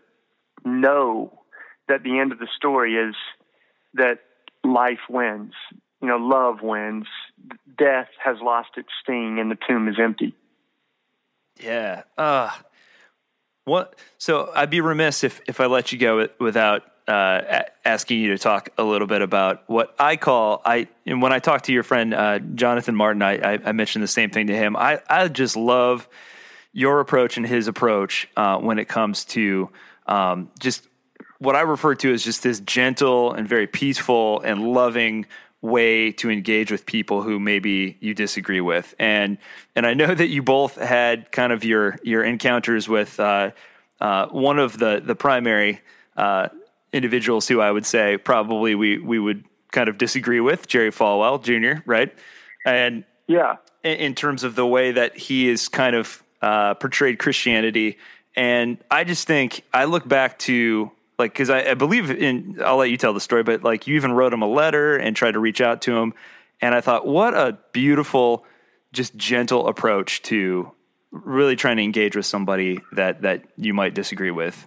know that the end of the story is that life wins, you know, love wins, death has lost its sting, and the tomb is empty. Yeah. Uh, what? So I'd be remiss if, if I let you go without uh, a- asking you to talk a little bit about what I call, I, and when I talked to your friend, uh, Jonathan Martin, I, I, I mentioned the same thing to him. I, I just love your approach and his approach uh, when it comes to um, just what I refer to as just this gentle and very peaceful and loving way to engage with people who maybe you disagree with. And, and I know that you both had kind of your, your encounters with uh, uh, one of the, the primary uh, individuals who I would say probably we, we would kind of disagree with, Jerry Falwell Junior, right? And yeah, in, in terms of the way that he is kind of uh, portrayed Christianity. And I just think I look back to like, because I, I believe in, I'll let you tell the story, but like you even wrote him a letter and tried to reach out to him. And I thought, what a beautiful, just gentle approach to really trying to engage with somebody that, that you might disagree with.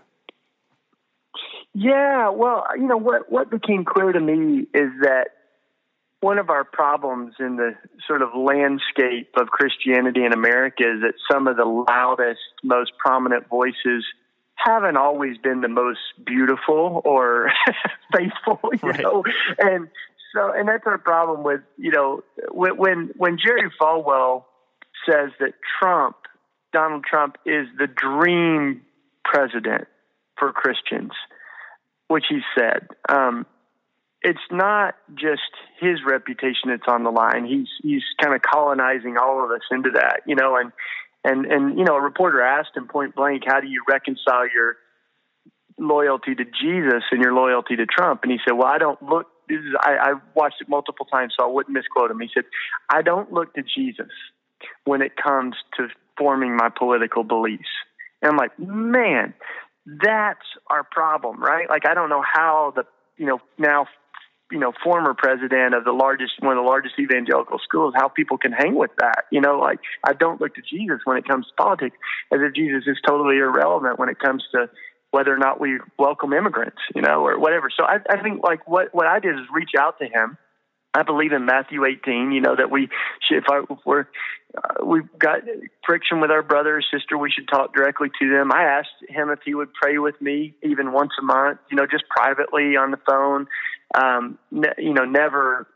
Yeah, well, you know, what, what became clear to me is that one of our problems in the sort of landscape of Christianity in America is that some of the loudest, most prominent voices haven't always been the most beautiful or faithful, you right. know, and so, and that's our problem with, you know, when, when Jerry Falwell says that Trump, Donald Trump is the dream president for Christians, which he said, um, it's not just his reputation that's on the line. He's, he's kind of colonizing all of us into that, you know, and, And, and, you know, a reporter asked him point blank, how do you reconcile your loyalty to Jesus and your loyalty to Trump. And he said, well, I don't look, this is, I, I watched it multiple times, so I wouldn't misquote him. He said, I don't look to Jesus when it comes to forming my political beliefs. And I'm like, man, that's our problem, right? Like, I don't know how the, you know, now, you know, former president of the largest, one of the largest evangelical schools, how people can hang with that. You know, like, I don't look to Jesus when it comes to politics, as if Jesus is totally irrelevant when it comes to whether or not we welcome immigrants, you know, or whatever. So I, I think like what, what I did is reach out to him. I believe in Matthew eighteen, you know, that we should, if, I, if we're, uh, we've got friction with our brother or sister, we should talk directly to them. I asked him if he would pray with me even once a month, you know, just privately on the phone. Um, ne- you know, never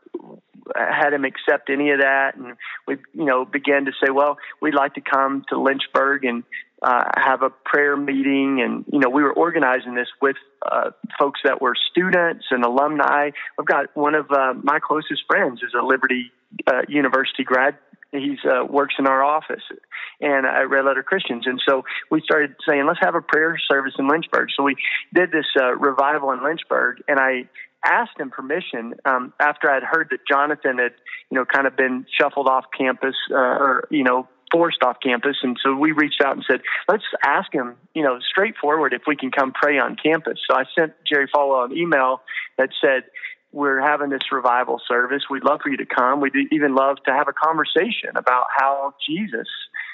had him accept any of that. And we, you know, began to say, well, we'd like to come to Lynchburg and uh, have a prayer meeting. And, you know, we were organizing this with uh, folks that were students and alumni. I've got one of uh, my closest friends is a Liberty uh, University grad. He's uh, works in our office and at Red Letter Christians. And so we started saying, let's have a prayer service in Lynchburg. So we did this uh, revival in Lynchburg, and I asked him permission um, after I'd heard that Jonathan had, you know, kind of been shuffled off campus uh, or, you know, forced off campus. And so we reached out and said, let's ask him, you know, straightforward if we can come pray on campus. So I sent Jerry Falwell an email that said, we're having this revival service. We'd love for you to come. We'd even love to have a conversation about how Jesus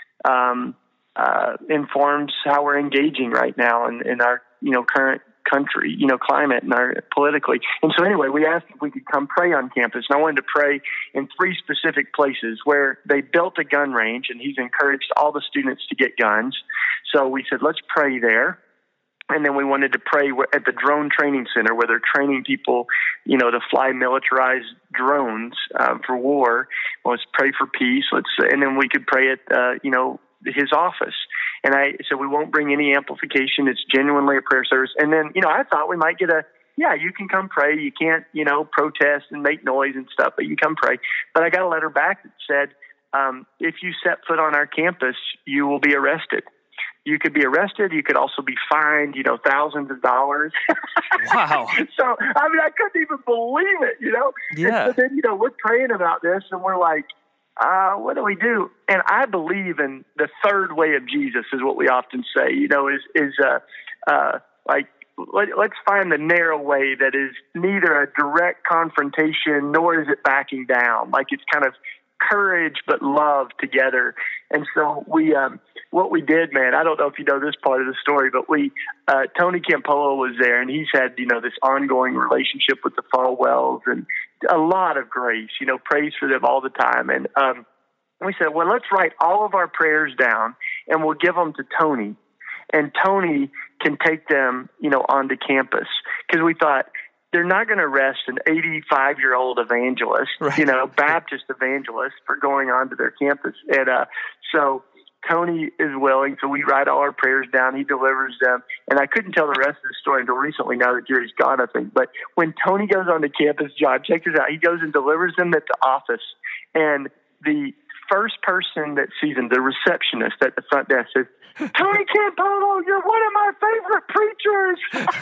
um, uh, informs how we're engaging right now in, in our, you know, current country, you know, climate and our politically. And so anyway, we asked if we could come pray on campus. And I wanted to pray in three specific places where they built a gun range, and he's encouraged all the students to get guns. So we said, let's pray there. And then we wanted to pray at the drone training center where they're training people, you know, to fly militarized drones uh, for war. Well, let's pray for peace. Let's, and then we could pray at, uh, you know, his office. And I said, we won't bring any amplification. It's genuinely a prayer service. And then, you know, I thought we might get a, yeah, you can come pray. You can't, you know, protest and make noise and stuff, but you can come pray. But I got a letter back that said, um, if you set foot on our campus, you will be arrested. You could be arrested. You could also be fined, you know, thousands of dollars. Wow. So, I mean, I couldn't even believe it, you know? Yeah. And so then, you know, we're praying about this, and we're like, uh, what do we do? And I believe in the third way of Jesus is what we often say, you know, is, is uh, uh, like, let, let's find the narrow way that is neither a direct confrontation nor is it backing down. Like, it's kind of courage but love together. And so we, um, what we did, man, I don't know if you know this part of the story, but we, uh, Tony Campolo was there, and he's had, you know, this ongoing relationship with the Falwells and a lot of grace, you know, praise for them all the time. And um, we said, well, let's write all of our prayers down and we'll give them to Tony. And Tony can take them, you know, onto campus. Because we thought, they're not going to arrest an eighty-five-year-old evangelist, right. you know, Baptist evangelist for going onto their campus. And uh, so Tony is willing, so we write all our prayers down. He delivers them. And I couldn't tell the rest of the story until recently, now that Jerry's gone, I think. But when Tony goes onto campus, John, check this out. He goes and delivers them at the office. And the first person that sees him, the receptionist at the front desk, says, Tony Campolo, you're one of my favorite preachers.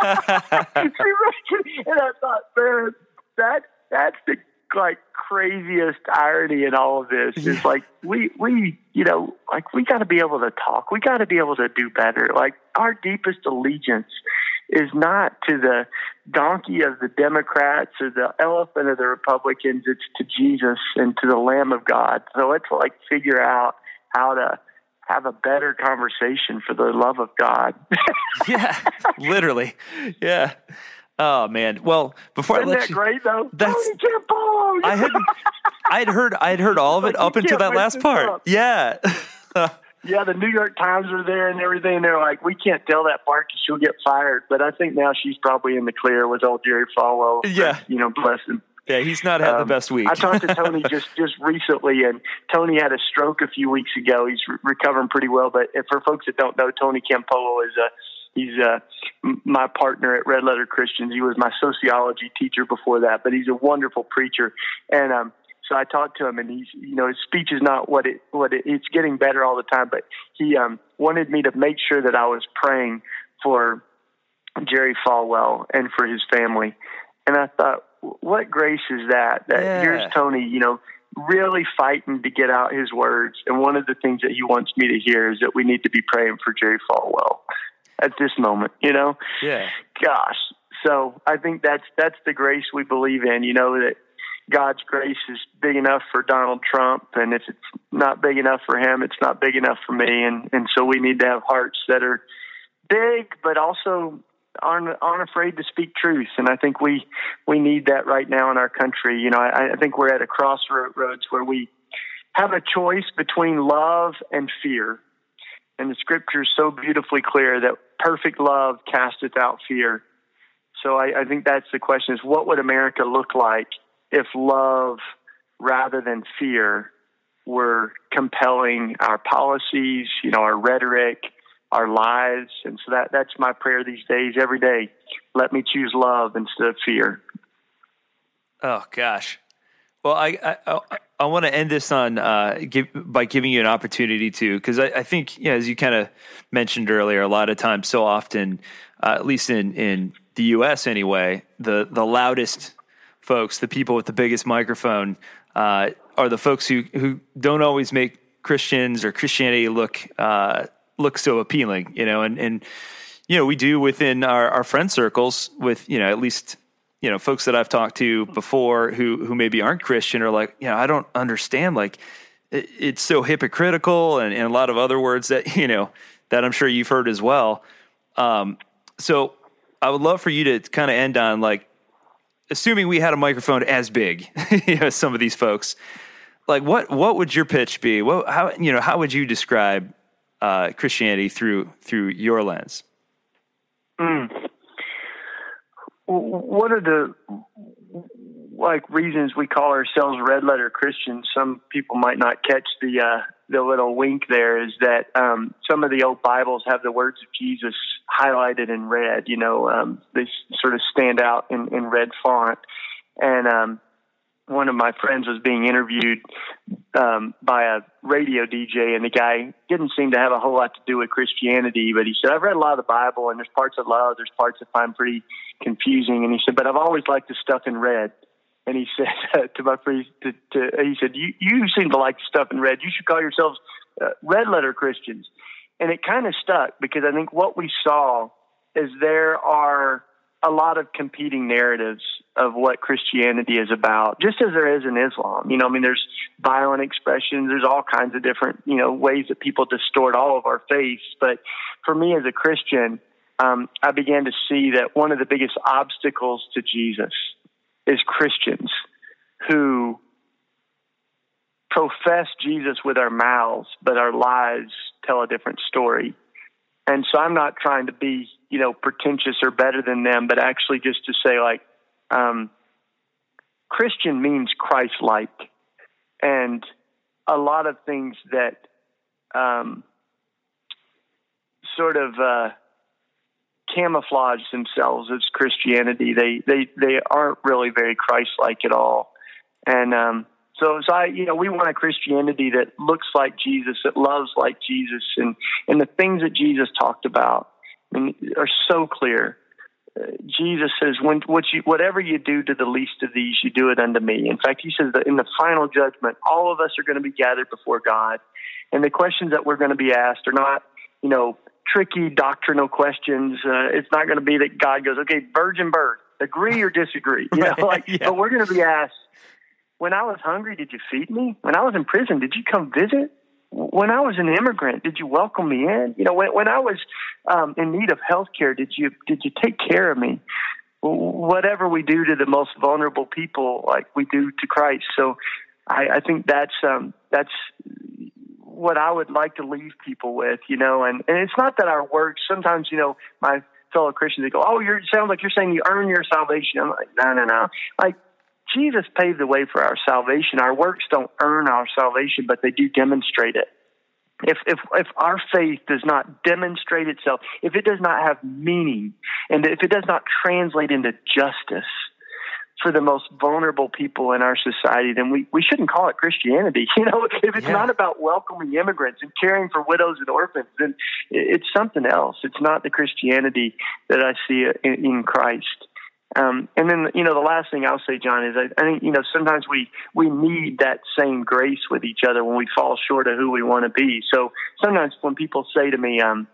And I thought, man, that that's the like craziest irony in all of this. Is like we we you know like we got to be able to talk. We got to be able to do better. Like, our deepest allegiance is not to the donkey of the Democrats or the elephant of the Republicans. It's to Jesus and to the Lamb of God. So let's like figure out how to have a better conversation for the love of God. Yeah, literally. Yeah. Oh man. Well, before Isn't I let that you, great though? that's, Tony Campolo, I had, I'd heard, I'd heard all of it like, up until that last part. Up. Yeah. Yeah, the New York Times are there and everything. And they're like, we can't tell that part because she'll get fired. But I think now she's probably in the clear with old Jerry Falwell. Yeah. You know, bless him. Yeah, he's not had um, the best week. I talked to Tony just, just recently, and Tony had a stroke a few weeks ago. He's re- recovering pretty well. But for folks that don't know, Tony Campolo is a he's a, my partner at Red Letter Christians. He was my sociology teacher before that, but he's a wonderful preacher. And um, so I talked to him, and he's you know his speech is not what it what it, it's getting better all the time. But he um, wanted me to make sure that I was praying for Jerry Falwell and for his family. And I thought, what grace is that? That yeah. Here's Tony, you know, really fighting to get out his words. And one of the things that he wants me to hear is that we need to be praying for Jerry Falwell at this moment, you know? Yeah. Gosh. So I think that's, that's the grace we believe in, you know, that God's grace is big enough for Donald Trump. And if it's not big enough for him, it's not big enough for me. And, and so we need to have hearts that are big, but also aren't, aren't afraid to speak truth. And I think we, we need that right now in our country. You know, I, I think we're at a crossroads where we have a choice between love and fear. And the scripture is so beautifully clear that perfect love casteth out fear. So I, I think that's the question, is what would America look like if love rather than fear were compelling our policies, you know, our rhetoric, our lives? And so that that's my prayer these days, every day. Let me choose love instead of fear. Oh, gosh. Well, I I, I, I want to end this on uh, give, by giving you an opportunity to, because I, I think, you know, as you kind of mentioned earlier, a lot of times, so often, uh, at least in, in the U S anyway, the, the loudest folks, the people with the biggest microphone, uh, are the folks who, who don't always make Christians or Christianity look uh, look so appealing, you know, and, and you know, we do within our, our friend circles with, you know, at least, you know, folks that I've talked to before who, who maybe aren't Christian are like, you know, I don't understand, like, it, it's so hypocritical, and, and a lot of other words that, you know, that I'm sure you've heard as well. Um, so I would love for you to kind of end on, like, assuming we had a microphone as big you know, as some of these folks, like, what, what would your pitch be? What, how, you know, how would you describe uh, Christianity through, through your lens? Mm. What are the, like, reasons we call ourselves red letter Christians? Some people might not catch the uh, the little wink there, is that um, some of the old Bibles have the words of Jesus highlighted in red. You know, um, they sort of stand out in, in red font. And um, one of my friends was being interviewed um, by a radio D J, and the guy didn't seem to have a whole lot to do with Christianity, but he said, I've read a lot of the Bible, and there's parts I love, there's parts I find pretty confusing. And he said, but I've always liked the stuff in red. And he said uh, to my friend, to, to, he said, you, you seem to like the stuff in red. You should call yourselves uh, red letter Christians. And it kind of stuck, because I think what we saw is there are a lot of competing narratives of what Christianity is about, just as there is in Islam. You know, I mean, there's violent expressions. There's all kinds of different, you know, ways that people distort all of our faiths. But for me as a Christian, um, I began to see that one of the biggest obstacles to Jesus is Christians who profess Jesus with our mouths, but our lives tell a different story. And so I'm not trying to be, you know, pretentious or better than them, but actually just to say, like, um, Christian means Christ-like. And a lot of things that um, sort of uh, camouflage themselves as Christianity, they, they, they aren't really very Christ-like at all. And um, so, so I, you know, we want a Christianity that looks like Jesus, that loves like Jesus, and, and the things that Jesus talked about, I mean, are so clear. Uh, Jesus says, when, what you, whatever you do to the least of these, you do it unto me. In fact, he says that in the final judgment, all of us are going to be gathered before God. And the questions that we're going to be asked are not, you know, tricky doctrinal questions. Uh, it's not going to be that God goes, okay, virgin birth, agree or disagree. You know, like, yeah. But we're going to be asked, when I was hungry, did you feed me? When I was in prison, did you come visit? When I was an immigrant, did you welcome me in? You know, when, when I was um, in need of health care, did you did you take care of me? Whatever we do to the most vulnerable people, like we do to Christ. So I, I think that's um, that's what I would like to leave people with, you know. And, and it's not that our works, sometimes, you know, my fellow Christians, they go, oh, you sound like you're saying you earn your salvation. I'm like, no, no, no. Like, Jesus paved the way for our salvation. Our works don't earn our salvation, but they do demonstrate it. If if if our faith does not demonstrate itself, if it does not have meaning, and if it does not translate into justice, for the most vulnerable people in our society, then we, we shouldn't call it Christianity. You know, if it's yeah. not about welcoming immigrants and caring for widows and orphans, then it's something else. It's not the Christianity that I see in, in Christ. Um, and then, you know, the last thing I'll say, John, is I, I think, you know, sometimes we, we need that same grace with each other when we fall short of who we want to be. So sometimes when people say to me, um,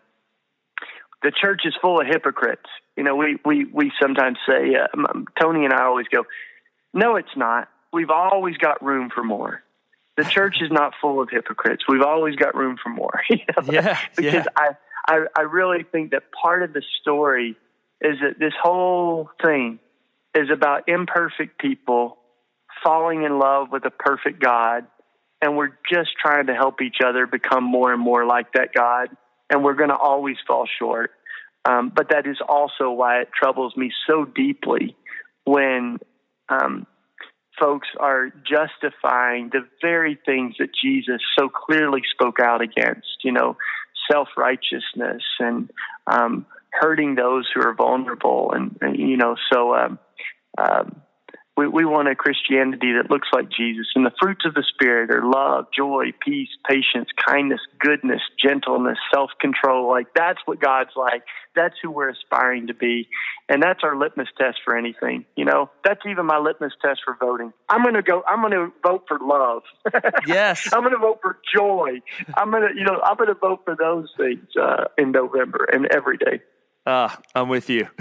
the church is full of hypocrites, you know, we, we, we sometimes say, uh, Tony and I always go, no, it's not. We've always got room for more. The church is not full of hypocrites. We've always got room for more. You know? Yeah, because yeah. I, I, I really think that part of the story is that this whole thing is about imperfect people falling in love with a perfect God, and we're just trying to help each other become more and more like that God, and we're going to always fall short. Um, but that is also why it troubles me so deeply when um, folks are justifying the very things that Jesus so clearly spoke out against, you know, self-righteousness and um hurting those who are vulnerable. And, and you know, so um, um, we, we want a Christianity that looks like Jesus. And the fruits of the Spirit are love, joy, peace, patience, kindness, goodness, gentleness, self-control. Like, that's what God's like. That's who we're aspiring to be. And that's our litmus test for anything. You know, that's even my litmus test for voting. I'm going to go, I'm going to vote for love. Yes. I'm going to vote for joy. I'm going to, you know, I'm going to vote for those things uh, in November and every day. Ah, uh, I'm with you.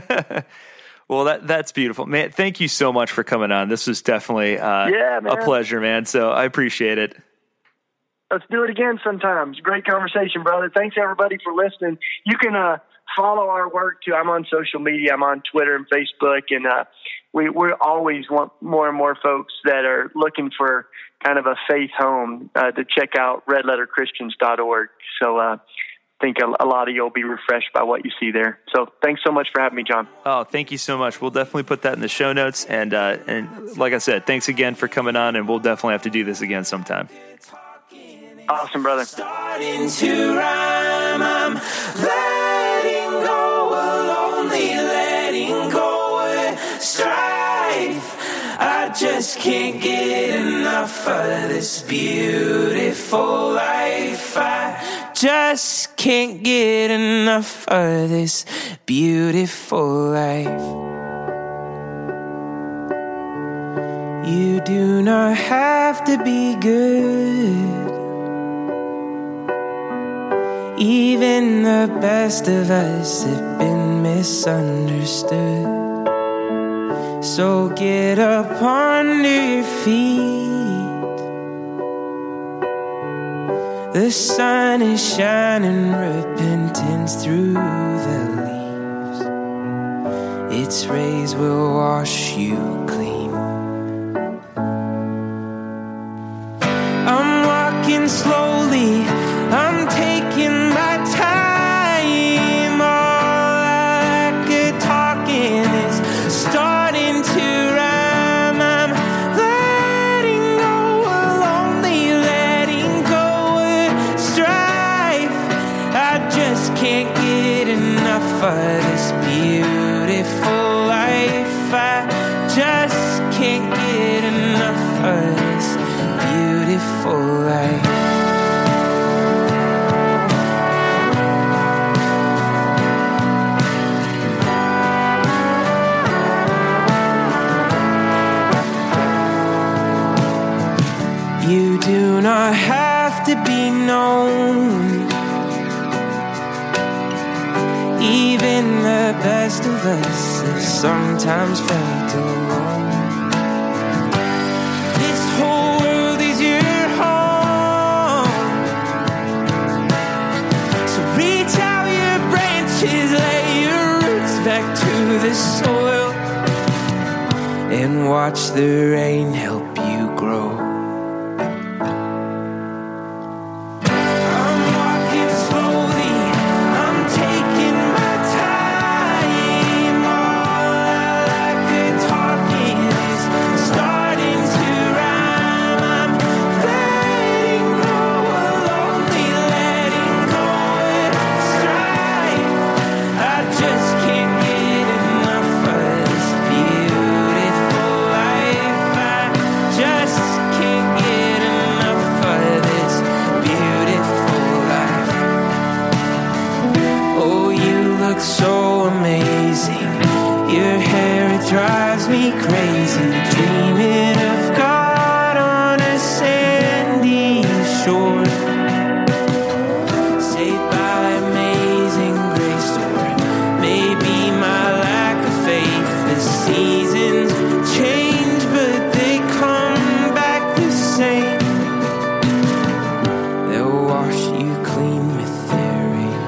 Well, that that's beautiful, man. Thank you so much for coming on. This was definitely uh, yeah, a pleasure, man. So I appreciate it. Let's do it again sometimes. Great conversation, brother. Thanks everybody for listening. You can uh, follow our work too. I'm on social media. I'm on Twitter and Facebook, and uh, we we always want more and more folks that are looking for kind of a faith home uh, to check out red letter christians dot org. So. Uh, I think a, a lot of you will be refreshed by what you see there. So thanks so much for having me, John. Oh, thank you so much. We'll definitely put that in the show notes. And uh, and like I said, thanks again for coming on, and we'll definitely have to do this again sometime. Awesome, brother. Starting to rhyme, I'm letting go, lonely, letting go of strife. I just can't get enough of this beautiful life. I just can't get enough of this beautiful life. You do not have to be good. Even the best of us have been misunderstood. So get up on your feet. The sun is shining, repentance through the leaves. Its rays will wash you clean. I'm walking slowly, I'm taking my time. All I could talking is starting to rhyme. I'm letting go, lonely, letting go of strife. I just can't get enough of this beautiful life. I just can't get enough of this beautiful life. You do not have to be known. Even the best of us have sometimes felt alone. This whole world is your home. So reach out your branches, lay your roots back to the soil, and watch the rain help you grow. Beautiful look so amazing. Your hair, it drives me crazy. Dreaming of God on a sandy shore. Saved by amazing grace, or maybe my lack of faith. The seasons change, but they come back the same. They'll wash you clean with their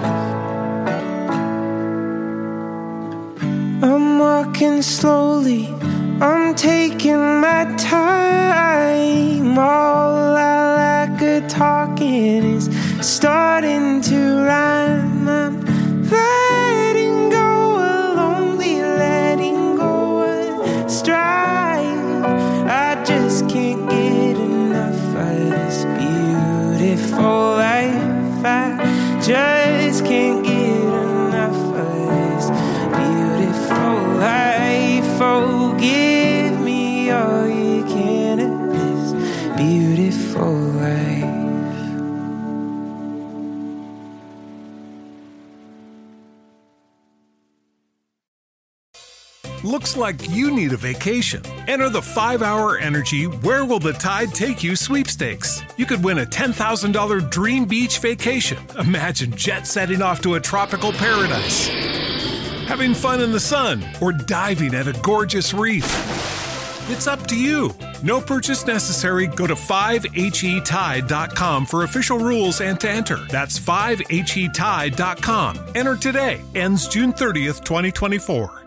rays. I'm walking slowly, I'm taking my time. All I lack of talking is starting to rhyme. I'm letting go of lonely, letting go of strife. I just can't get enough of this beautiful life. I just can't get enough of this beautiful life. Oh, give me all you can of this beautiful life. Looks like you need a vacation. Enter the five hour Energy Where Will the Tide Take You sweepstakes. You could win a ten thousand dollars dream beach vacation. Imagine jet setting off to a tropical paradise, having fun in the sun, or diving at a gorgeous reef. It's up to you. No purchase necessary. Go to five H E tide dot com for official rules and to enter. That's five H E tide dot com. Enter today. Ends June thirtieth, twenty twenty-four.